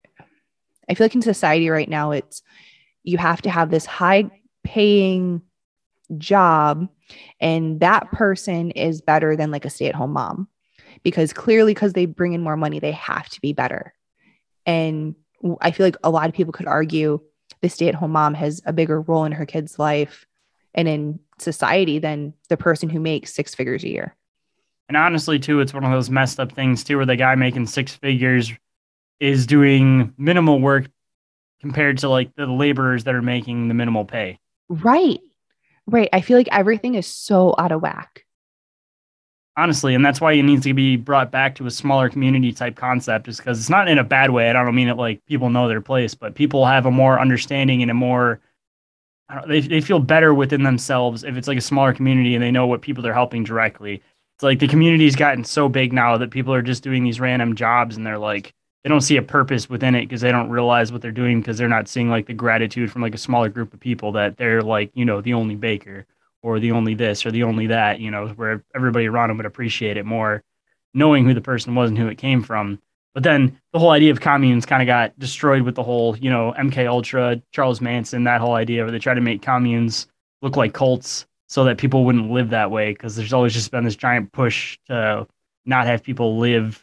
I feel like in society right now, it's, you have to have this high paying job, and that person is better than like a stay-at-home mom, because clearly, because they bring in more money, they have to be better. And I feel like a lot of people could argue the stay-at-home mom has a bigger role in her kid's life and in society than the person who makes six figures a year. And honestly, too, it's one of those messed up things, too, where the guy making six figures is doing minimal work compared to like the laborers that are making the minimal pay. Right. Right. I feel like everything is so out of whack. Honestly, and that's why it needs to be brought back to a smaller community type concept, is because it's not in a bad way. I don't mean it like people know their place, but people have a more understanding and a more, I don't, they, they feel better within themselves if it's like a smaller community and they know what people they're helping directly. It's like the community's gotten so big now that people are just doing these random jobs, and they're like, they don't see a purpose within it because they don't realize what they're doing, because they're not seeing like the gratitude from like a smaller group of people that they're like, you know, the only baker or the only this or the only that, you know, where everybody around them would appreciate it more, knowing who the person was and who it came from. But then the whole idea of communes kind of got destroyed with the whole, you know, M K Ultra, Charles Manson, that whole idea where they try to make communes look like cults so that people wouldn't live that way, because there's always just been this giant push to not have people live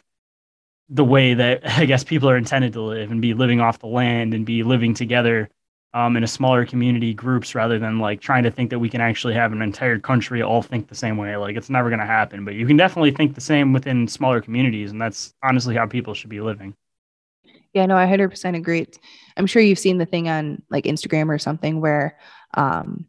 the way that I guess people are intended to live, and be living off the land and be living together um, in a smaller community groups, rather than like trying to think that we can actually have an entire country all think the same way. Like, it's never going to happen, but you can definitely think the same within smaller communities. And that's honestly how people should be living. Yeah, no, I one hundred percent agree. I'm sure you've seen the thing on like Instagram or something where um,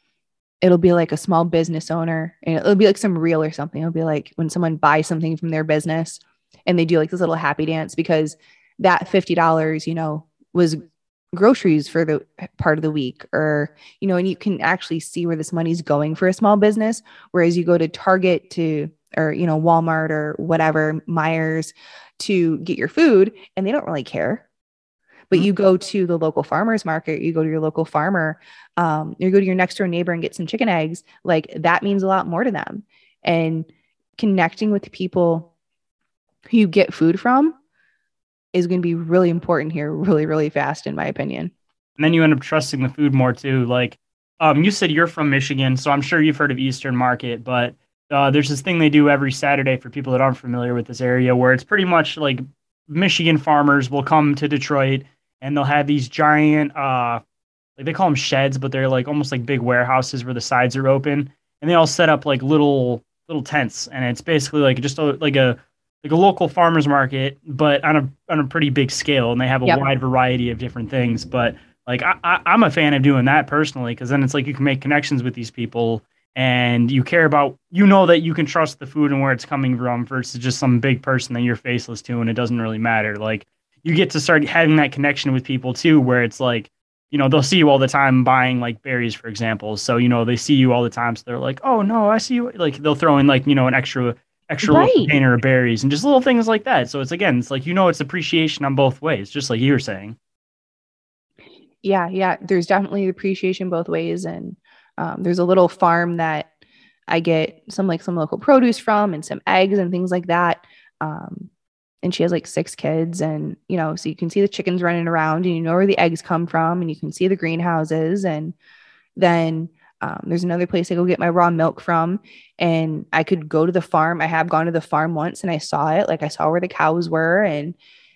it'll be like a small business owner, and it'll be like some reel or something. It'll be like when someone buys something from their business and they do like this little happy dance because that fifty dollars, you know, was groceries for the part of the week, or, you know, and you can actually see where this money's going for a small business. Whereas you go to Target to, or, you know, Walmart or whatever, Myers, to get your food, and they don't really care. But you go to the local farmer's market, you go to your local farmer, um, you go to your next door neighbor and get some chicken eggs. Like, that means a lot more to them. And connecting with people who you get food from is going to be really important here, really, really fast, in my opinion. And then you end up trusting the food more too. Like, um, you said you're from Michigan, so I'm sure you've heard of Eastern Market, but uh, there's this thing they do every Saturday for people that aren't familiar with this area, where it's pretty much like Michigan farmers will come to Detroit, and they'll have these giant, uh, like they call them sheds, but they're like almost like big warehouses where the sides are open, and they all set up like little little tents, and it's basically like just a, like a like a local farmers market, but on a on a pretty big scale, and they have a Yep. wide variety of different things. But Like I, I, I'm a fan of doing that personally, because then it's like you can make connections with these people and you care about, you know, that you can trust the food and where it's coming from versus just some big person that you're faceless to and it doesn't really matter. Like you get to start having that connection with people too, where it's like, you know, they'll see you all the time buying like berries, for example. So, you know, they see you all the time. So they're like, oh no, I see you. Like they'll throw in like, you know, an extra, extra Right. little container of berries and just little things like that. So it's, again, it's like, you know, it's appreciation on both ways, just like you were saying. Yeah. Yeah. There's definitely appreciation both ways. And um, there's a little farm that I get some like some local produce from and some eggs and things like that. Um, and she has like six kids and, you know, so you can see the chickens running around and you know where the eggs come from and you can see the greenhouses. And then um, there's another place I go get my raw milk from and I could go to the farm. I have gone to the farm once and I saw it, like I saw where the cows were. And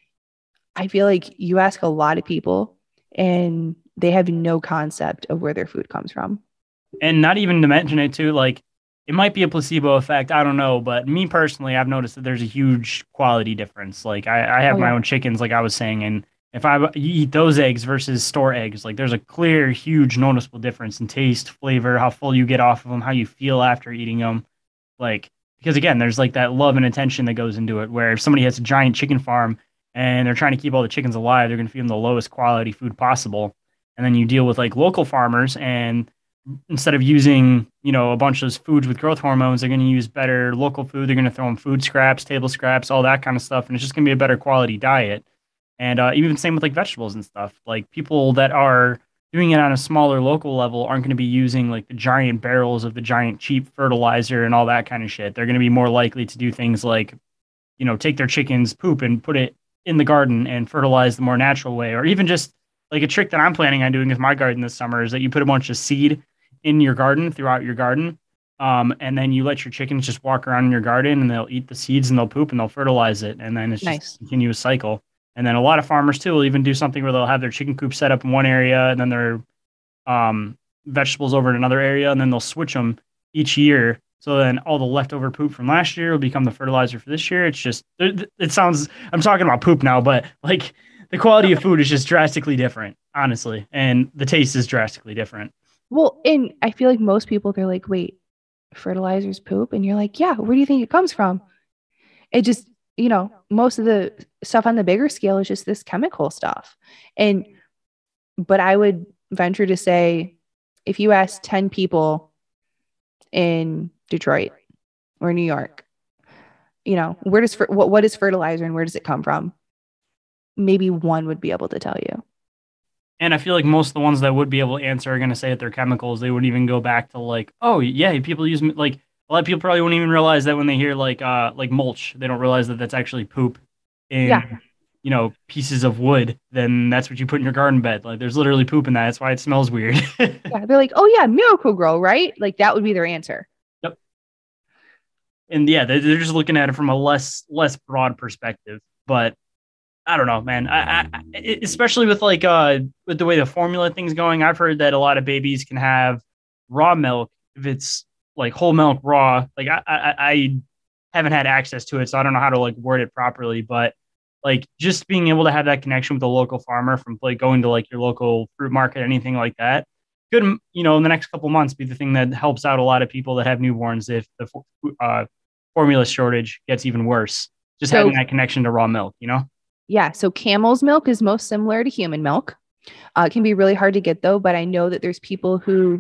I feel like you ask a lot of people and they have no concept of where their food comes from. And not even to mention it too, like it might be a placebo effect. I don't know. But me personally, I've noticed that there's a huge quality difference. Like I, I have Oh, my yeah. own chickens, like I was saying. And if I you eat those eggs versus store eggs, like there's a clear, huge, noticeable difference in taste, flavor, how full you get off of them, how you feel after eating them. Like, because again, there's like that love and attention that goes into it, where if somebody has a giant chicken farm and they're trying to keep all the chickens alive, they're going to feed them the lowest quality food possible. And then you deal with like local farmers, and instead of using, you know, a bunch of those foods with growth hormones, they're going to use better local food. They're going to throw in food scraps, table scraps, all that kind of stuff. And it's just going to be a better quality diet. And uh, even same with like vegetables and stuff. Like people that are doing it on a smaller local level aren't going to be using like the giant barrels of the giant cheap fertilizer and all that kind of shit. They're going to be more likely to do things like, you know, take their chicken's poop and put it in the garden and fertilize the more natural way. Or even just like a trick that I'm planning on doing with my garden this summer is that you put a bunch of seed in your garden throughout your garden. Um, and then you let your chickens just walk around in your garden and they'll eat the seeds and they'll poop and they'll fertilize it. And then it's just Nice. a continuous cycle. And then a lot of farmers too will even do something where they'll have their chicken coop set up in one area and then their um, vegetables over in another area. And then they'll switch them each year. So then all the leftover poop from last year will become the fertilizer for this year. It's just, it, it sounds, I'm talking about poop now, but like the quality of food is just drastically different, honestly. And the taste is drastically different. Well, and I feel like most people, they're like, wait, fertilizer's poop? And you're like, yeah, where do you think it comes from? It just, you know, most of the stuff on the bigger scale is just this chemical stuff. And, but I would venture to say, if you ask ten people in Detroit or New York, you know, where does, what, what is fertilizer and where does it come from? Maybe one would be able to tell you. And I feel like most of the ones that would be able to answer are going to say that they're chemicals. They wouldn't even go back to like, oh yeah, people use like a lot of people probably won't even realize that when they hear like uh like mulch, they don't realize that that's actually poop in Yeah. you know pieces of wood. Then that's what you put in your garden bed. Like there's literally poop in that. That's why it smells weird. Yeah. They're like, oh yeah, Miracle-Gro, right? Like that would be their answer. Yep. And yeah, they're, they're just looking at it from a less less broad perspective, but. I don't know, man. I, I, especially with like uh with the way the formula thing's going, I've heard that a lot of babies can have raw milk if it's like whole milk raw. Like I, I, I haven't had access to it, so I don't know how to like word it properly. But like just being able to have that connection with the local farmer from like going to like your local fruit market, anything like that, could, you know, in the next couple months be the thing that helps out a lot of people that have newborns if the uh, formula shortage gets even worse. Just So- having that connection to raw milk, you know. Yeah. So camel's milk is most similar to human milk. Uh, it can be really hard to get though, but I know that there's people who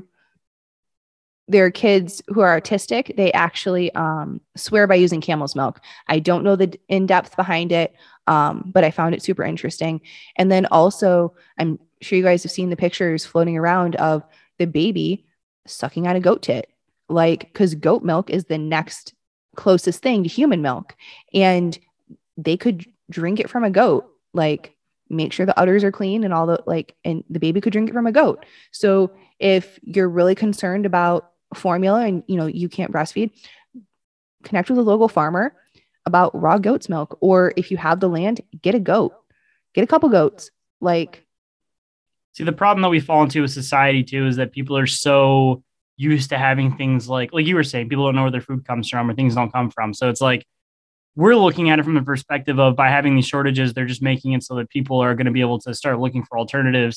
their kids who are autistic, they actually um, swear by using camel's milk. I don't know the in depth behind it, um, but I found it super interesting. And then also, I'm sure you guys have seen the pictures floating around of the baby sucking on a goat tit, like because goat milk is the next closest thing to human milk, and they could drink it from a goat, like make sure the udders are clean and all the like, and the baby could drink it from a goat. So if you're really concerned about formula and you know you can't breastfeed, connect with a local farmer about raw goat's milk, or if you have the land, get a goat, get a couple goats. Like, see, the problem that we fall into with society too is that people are so used to having things like like you were saying, people don't know where their food comes from or things don't come from. So it's like we're looking at it from the perspective of by having these shortages, they're just making it so that people are going to be able to start looking for alternatives.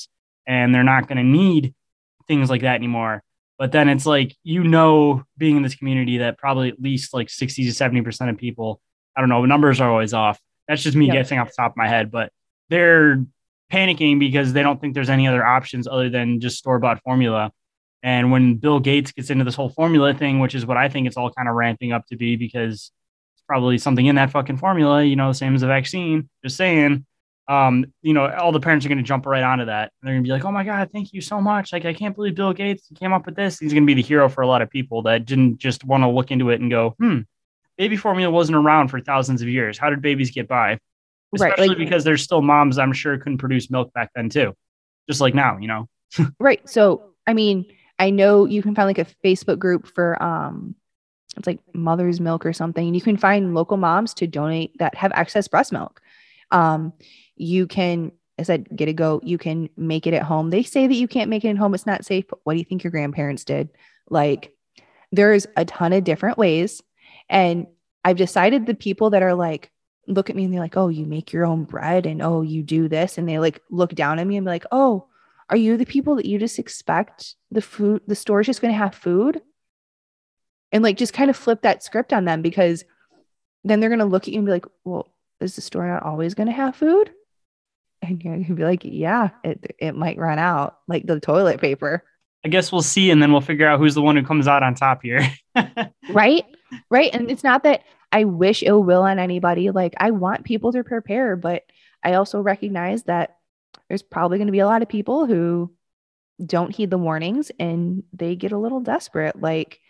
and they're not going to need things like that anymore. But then it's like, you know, being in this community that probably at least like sixty to seventy percent of people, I don't know, numbers are always off. That's just me Yep. guessing off the top of my head, but they're panicking because they don't think there's any other options other than just store-bought formula. And when Bill Gates gets into this whole formula thing, which is what I think it's all kind of ramping up to be, because it's probably something in that fucking formula, you know, the same as a vaccine, just saying, um, you know, all the parents are going to jump right onto that. And they're going to be like, oh my God, thank you so much. Like, I can't believe Bill Gates came up with this. He's going to be the hero for a lot of people that didn't just want to look into it and go, hmm, baby formula wasn't around for thousands of years. How did babies get by? Especially Right. Like, because there's still moms, I'm sure, couldn't produce milk back then too. Just like now, you know? right. So, I mean, I know you can find like a Facebook group for, um, it's like mother's milk or something. And you can find local moms to donate that have excess breast milk. Um, you can, I said, get a goat. You can make it at home. They say that you can't make it at home. It's not safe. But what do you think your grandparents did? Like, there's a ton of different ways. And I've decided the people that are like, look at me and they're like, oh, you make your own bread and oh, you do this. And they like look down at me and be like, oh, are you the people that you just expect the food, the store's just going to have food? And like, just kind of flip that script on them, because then they're going to look at you and be like, well, is the store not always going to have food? And you're going to be like, yeah, it, it might run out, like the toilet paper. I guess we'll see. And then we'll figure out who's the one who comes out on top here. Right. Right. And it's not that I wish ill will on anybody. Like, I want people to prepare, but I also recognize that there's probably going to be a lot of people who don't heed the warnings and they get a little desperate. Like,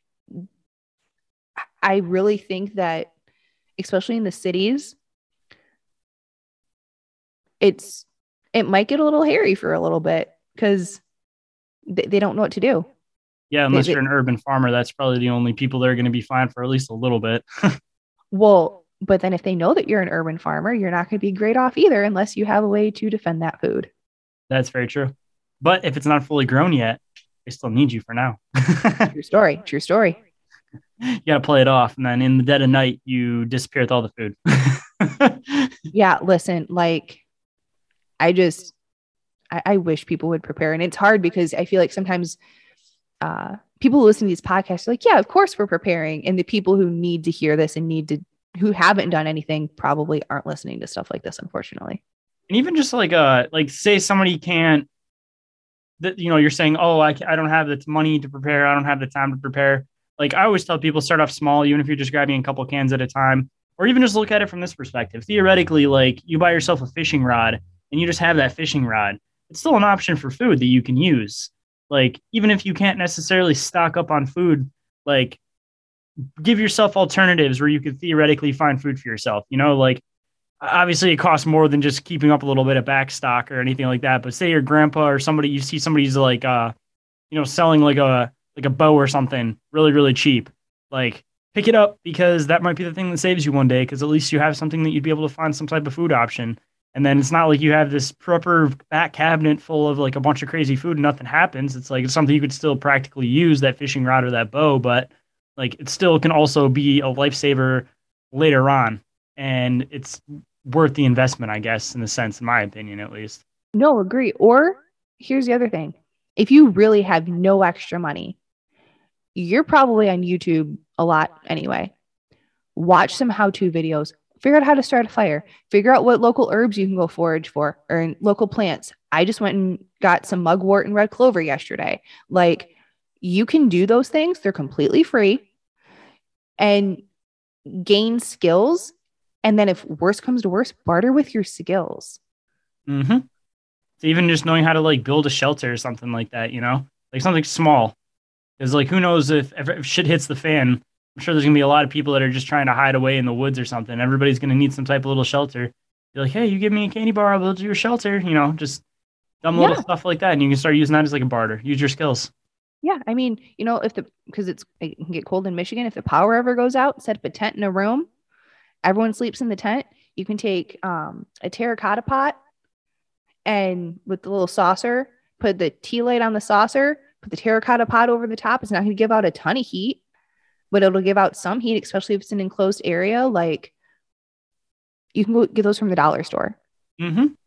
I really think that, especially in the cities, it's, it might get a little hairy for a little bit because they, they don't know what to do. Yeah, unless They- you're an urban farmer, that's probably the only people that are going to be fine for at least a little bit. Well, but then if they know that you're an urban farmer, you're not going to be great off either unless you have a way to defend that food. That's very true. But if it's not fully grown yet, they still need you for now. True story. True story. You got to play it off. And then in the dead of night, you disappear with all the food. Yeah, listen, like, I just, I, I wish people would prepare. And it's hard because I feel like sometimes uh, people who listen to these podcasts are like, yeah, of course we're preparing. And the people who need to hear this and need to, who haven't done anything, probably aren't listening to stuff like this, unfortunately. And even just like, uh, like say somebody can't, that, you know, you're saying, oh, I, I don't have the money to prepare. I don't have the time to prepare. Like, I always tell people, start off small, even if you're just grabbing a couple cans at a time, or even just look at it from this perspective. Theoretically, like, you buy yourself a fishing rod and you just have that fishing rod. It's still an option for food that you can use. Like, even if you can't necessarily stock up on food, like, give yourself alternatives where you could theoretically find food for yourself. You know, like, obviously it costs more than just keeping up a little bit of back stock or anything like that. But say your grandpa or somebody, you see somebody's like, uh, you know, selling like a, like a bow or something really, really cheap. Like, pick it up, because that might be the thing that saves you one day. Cause at least you have something that you'd be able to find some type of food option. And then it's not like you have this proper back cabinet full of like a bunch of crazy food and nothing happens. It's like, it's something you could still practically use, that fishing rod or that bow, but like, it still can also be a lifesaver later on. And it's worth the investment, I guess, in a sense, in my opinion, at least. No, agree. Or here's the other thing. If you really have no extra money, you're probably on YouTube a lot anyway. Watch some how-to videos. Figure out how to start a fire. Figure out what local herbs you can go forage for, or local plants. I just went and got some mugwort and red clover yesterday. Like, you can do those things. They're completely free and gain skills. And then if worse comes to worse, barter with your skills. Mm-hmm. So even just knowing how to like build a shelter or something like that, you know, like something small. Because like, who knows if, if shit hits the fan, I'm sure there's going to be a lot of people that are just trying to hide away in the woods or something. Everybody's going to need some type of little shelter. You're like, hey, you give me a candy bar, I'll build you a shelter. You know, just dumb little Yeah. stuff like that. And you can start using that as like a barter. Use your skills. Yeah. I mean, you know, if the, because it's, it can get cold in Michigan. If the power ever goes out, set up a tent in a room. Everyone sleeps in the tent. You can take um, a terracotta pot and with the little saucer, put the tea light on the saucer, put the terracotta pot over the top. It's not going to give out a ton of heat, but it'll give out some heat, especially if it's an enclosed area. Like, you can go get those from the dollar store. Mm-hmm.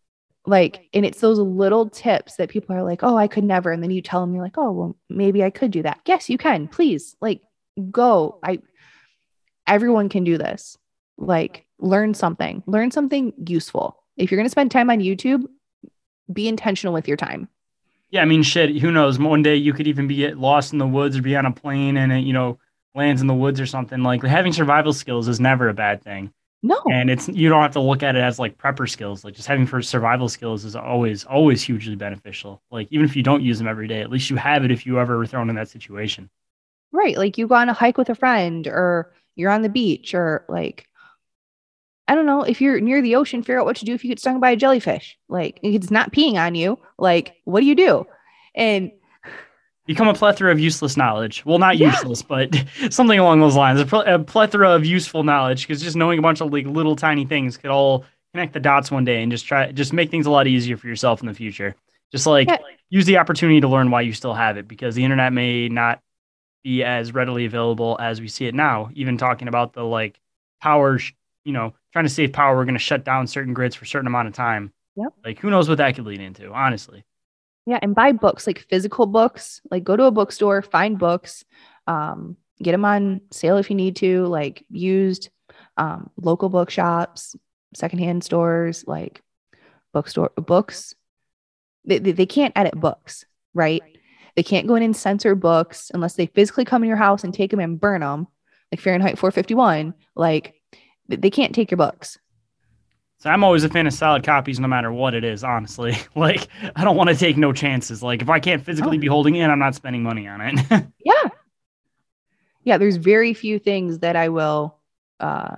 Like, and it's those little tips that people are like, oh, I could never. And then you tell them, you're like, oh, well, maybe I could do that. Yes, you can. Please, like, go. I, everyone can do this. Like, learn something, learn something useful. If you're going to spend time on YouTube, be intentional with your time. Yeah, I mean, shit, who knows? One day you could even be lost in the woods or be on a plane and it, you know, lands in the woods or something. Like, having survival skills is never a bad thing. No. And it's, you don't have to look at it as like prepper skills. Like, just having for survival skills is always, always hugely beneficial. Like, even if you don't use them every day, at least you have it if you ever were thrown in that situation. Right. Like, you go on a hike with a friend, or you're on the beach, or like, I don't know, if you're near the ocean, figure out what to do if you get stung by a jellyfish. Like, it's not peeing on you. Like, what do you do? And become a plethora of useless knowledge. Well, not Yeah. useless, but something along those lines. A, pl- a plethora of useful knowledge, because just knowing a bunch of like little tiny things could all connect the dots one day and just try just make things a lot easier for yourself in the future. Just like Yeah. use the opportunity to learn why you still have it, because the internet may not be as readily available as we see it now. Even talking about the like power, sh- you know, trying to save power, we're going to shut down certain grids for a certain amount of time. Yep. Like, who knows what that could lead into, honestly. Yeah, and buy books, like physical books. Like, go to a bookstore, find books, um, get them on sale if you need to, like used, um, local bookshops, secondhand stores, like bookstore books. They, they, they can't edit books, right? They can't go in and censor books unless they physically come in your house and take them and burn them, like Fahrenheit four fifty-one. Like, they can't take your books. So I'm always a fan of solid copies no matter what it is, honestly. Like, I don't want to take no chances. Like, if I can't physically Oh. be holding it, I'm not spending money on it. Yeah. Yeah, there's very few things that I will uh,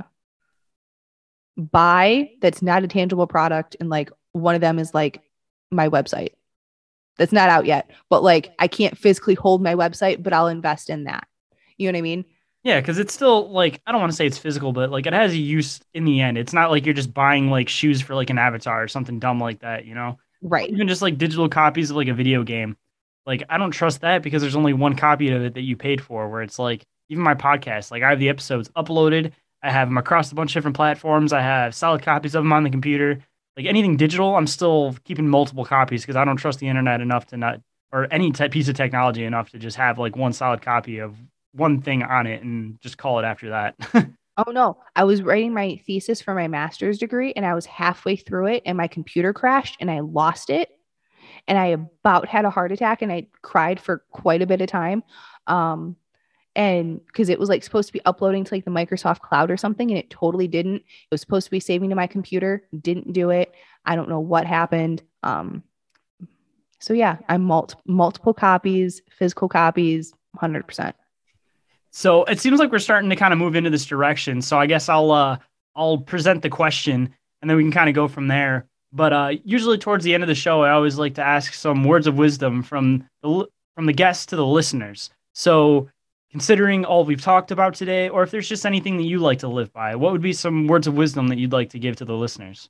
buy that's not a tangible product. And like, one of them is like my website. That's not out yet, but like, I can't physically hold my website, but I'll invest in that. You know what I mean? Yeah, because it's still, like, I don't want to say it's physical, but, like, it has a use in the end. It's not like you're just buying, like, shoes for, like, an avatar or something dumb like that, you know? Right. Even just, like, digital copies of, like, a video game. Like, I don't trust that because there's only one copy of it that you paid for, where it's, like, even my podcast, like, I have the episodes uploaded. I have them across a bunch of different platforms. I have solid copies of them on the computer. Like, anything digital, I'm still keeping multiple copies because I don't trust the internet enough to not, or any type piece of technology enough to just have, like, one solid copy of one thing on it and just call it after that. Oh no, I was writing my thesis for my master's degree and I was halfway through it and my computer crashed and I lost it. And I about had a heart attack and I cried for quite a bit of time. Um, and because it was like supposed to be uploading to like the Microsoft cloud or something, and it totally didn't. It was supposed to be saving to my computer, didn't do it. I don't know what happened. Um, so yeah, I'm mul- multiple copies, physical copies, one hundred percent. So it seems like we're starting to kind of move into this direction. So I guess I'll uh, I'll present the question and then we can kind of go from there. But uh, usually towards the end of the show, I always like to ask some words of wisdom from the from the guests to the listeners. So considering all we've talked about today, or if there's just anything that you like to live by, what would be some words of wisdom that you'd like to give to the listeners?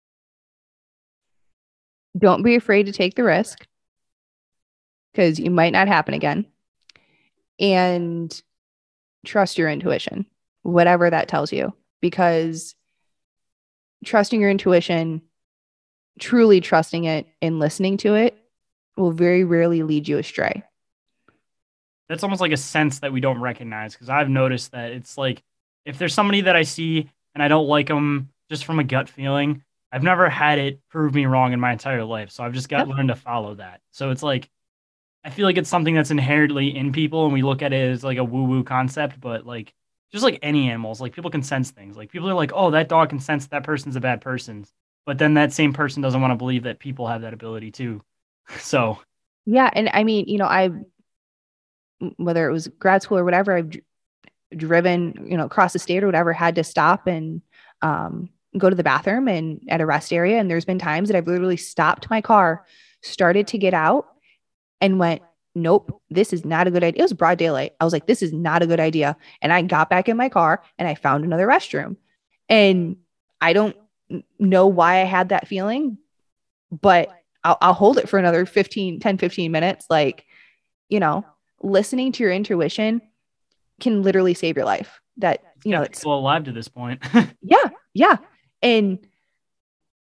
Don't be afraid to take the risk because you might not happen again. And trust your intuition, whatever that tells you, because trusting your intuition, truly trusting it and listening to it will very rarely lead you astray. That's almost like a sense that we don't recognize, because I've noticed that it's like if there's somebody that I see and I don't like them just from a gut feeling, I've never had it prove me wrong in my entire life. So I've just got to Yep. learn to follow that. So it's like, I feel like it's something that's inherently in people and we look at it as like a woo woo concept, but like, just like any animals, like people can sense things. Like people are like, oh, that dog can sense that person's a bad person. But then that same person doesn't want to believe that people have that ability too. So Yeah. And I mean, you know, I've, whether it was grad school or whatever, I've dr- driven, you know, across the state or whatever, had to stop and um, go to the bathroom and at a rest area. And there's been times that I've literally stopped my car, started to get out and went, nope, this is not a good idea. It was broad daylight. I was like, this is not a good idea. And I got back in my car and I found another restroom. And I don't know why I had that feeling, but I'll, I'll hold it for another fifteen, ten, fifteen minutes. Like, you know, listening to your intuition can literally save your life. That, you know, it's still alive to this point. yeah, yeah. And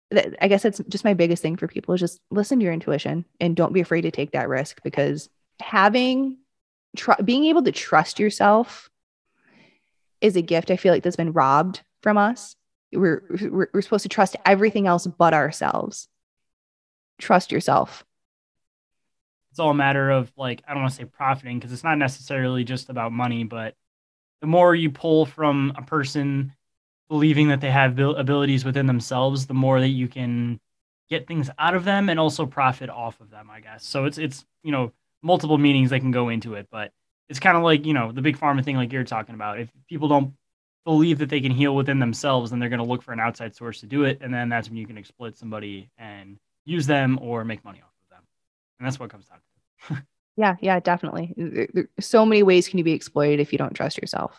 I guess that's just my biggest thing for people is just listen to your intuition and don't be afraid to take that risk, because having, tr- being able to trust yourself is a gift I feel like that's been robbed from us. We're, we're, we're supposed to trust everything else but ourselves. Trust yourself. It's all a matter of, like, I don't want to say profiting, because it's not necessarily just about money, but the more you pull from a person believing that they have bil- abilities within themselves, the more that you can get things out of them and also profit off of them, I guess. So it's, it's, you know, multiple meanings that can go into it, but it's kind of like, you know, the big pharma thing, like you're talking about. If people don't believe that they can heal within themselves, then they're going to look for an outside source to do it. And then that's when you can exploit somebody and use them or make money off of them. And that's what it comes down to. Yeah, yeah, definitely. There, there, so many ways can you be exploited if you don't trust yourself.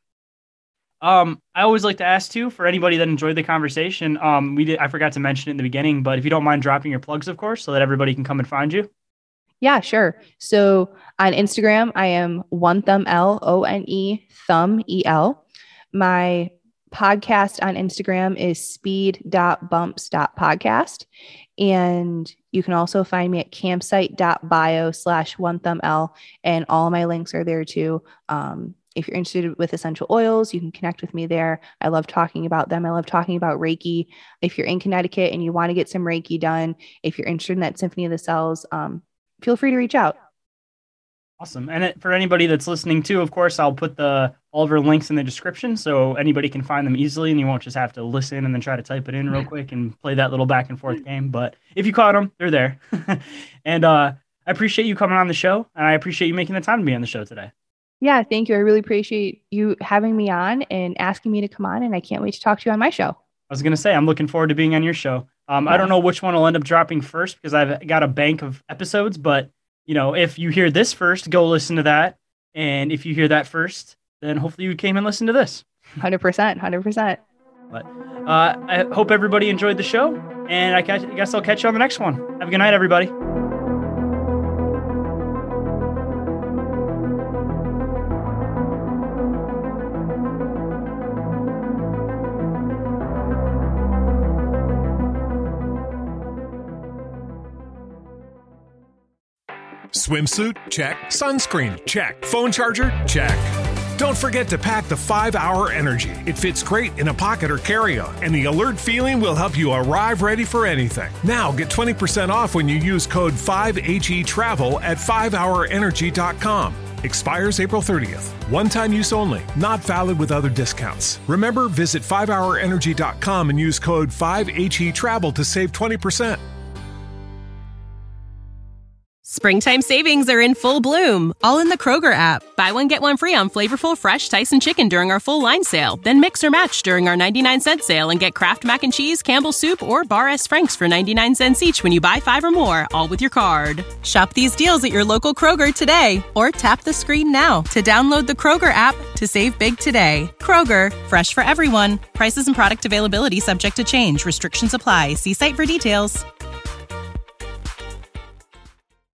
Um, I always like to ask too, for anybody that enjoyed the conversation, um, we did, I forgot to mention it in the beginning, but if you don't mind dropping your plugs, of course, so that everybody can come and find you. Yeah, sure. So on Instagram, I am One Thumb L, O N E Thumb E L. My podcast on Instagram is speed dot bumps dot podcast. And you can also find me at campsite dot bio slash one thumb L. And all my links are there too. Um, If you're interested with essential oils, you can connect with me there. I love talking about them. I love talking about Reiki. If you're in Connecticut and you want to get some Reiki done, if you're interested in that Symphony of the Cells, um, feel free to reach out. Awesome. And it, for anybody that's listening too, of course, I'll put the all of our links in the description so anybody can find them easily and you won't just have to listen and then try to type it in real quick and play that little back and forth game. But if you caught them, they're there. And uh, I appreciate you coming on the show, and I appreciate you making the time to be on the show today. Yeah, thank you. I really appreciate you having me on and asking me to come on, and I can't wait to talk to you on my show. I was going to say, I'm looking forward to being on your show. Um, yeah. I don't know which one will end up dropping first because I've got a bank of episodes, but you know, if you hear this first, go listen to that. And if you hear that first, then hopefully you came and listened to this. one hundred percent, one hundred percent. But uh, I hope everybody enjoyed the show, and I guess I'll catch you on the next one. Have a good night, everybody. Swimsuit? Check. Sunscreen? Check. Phone charger? Check. Don't forget to pack the five hour Energy. It fits great in a pocket or carry-on, and the alert feeling will help you arrive ready for anything. Now get twenty percent off when you use code five H E travel at five hour energy dot com. Expires April thirtieth. One-time use only. Not valid with other discounts. Remember, visit five hour energy dot com and use code five H E travel to save twenty percent. Springtime savings are in full bloom, all in the Kroger app. Buy one, get one free on flavorful, fresh Tyson chicken during our full line sale. Then mix or match during our ninety-nine cent sale and get Kraft Mac and Cheese, Campbell's Soup, or Bar S. Frank's for ninety-nine cents each when you buy five or more, all with your card. Shop these deals at your local Kroger today, or tap the screen now to download the Kroger app to save big today. Kroger, fresh for everyone. Prices and product availability subject to change. Restrictions apply. See site for details.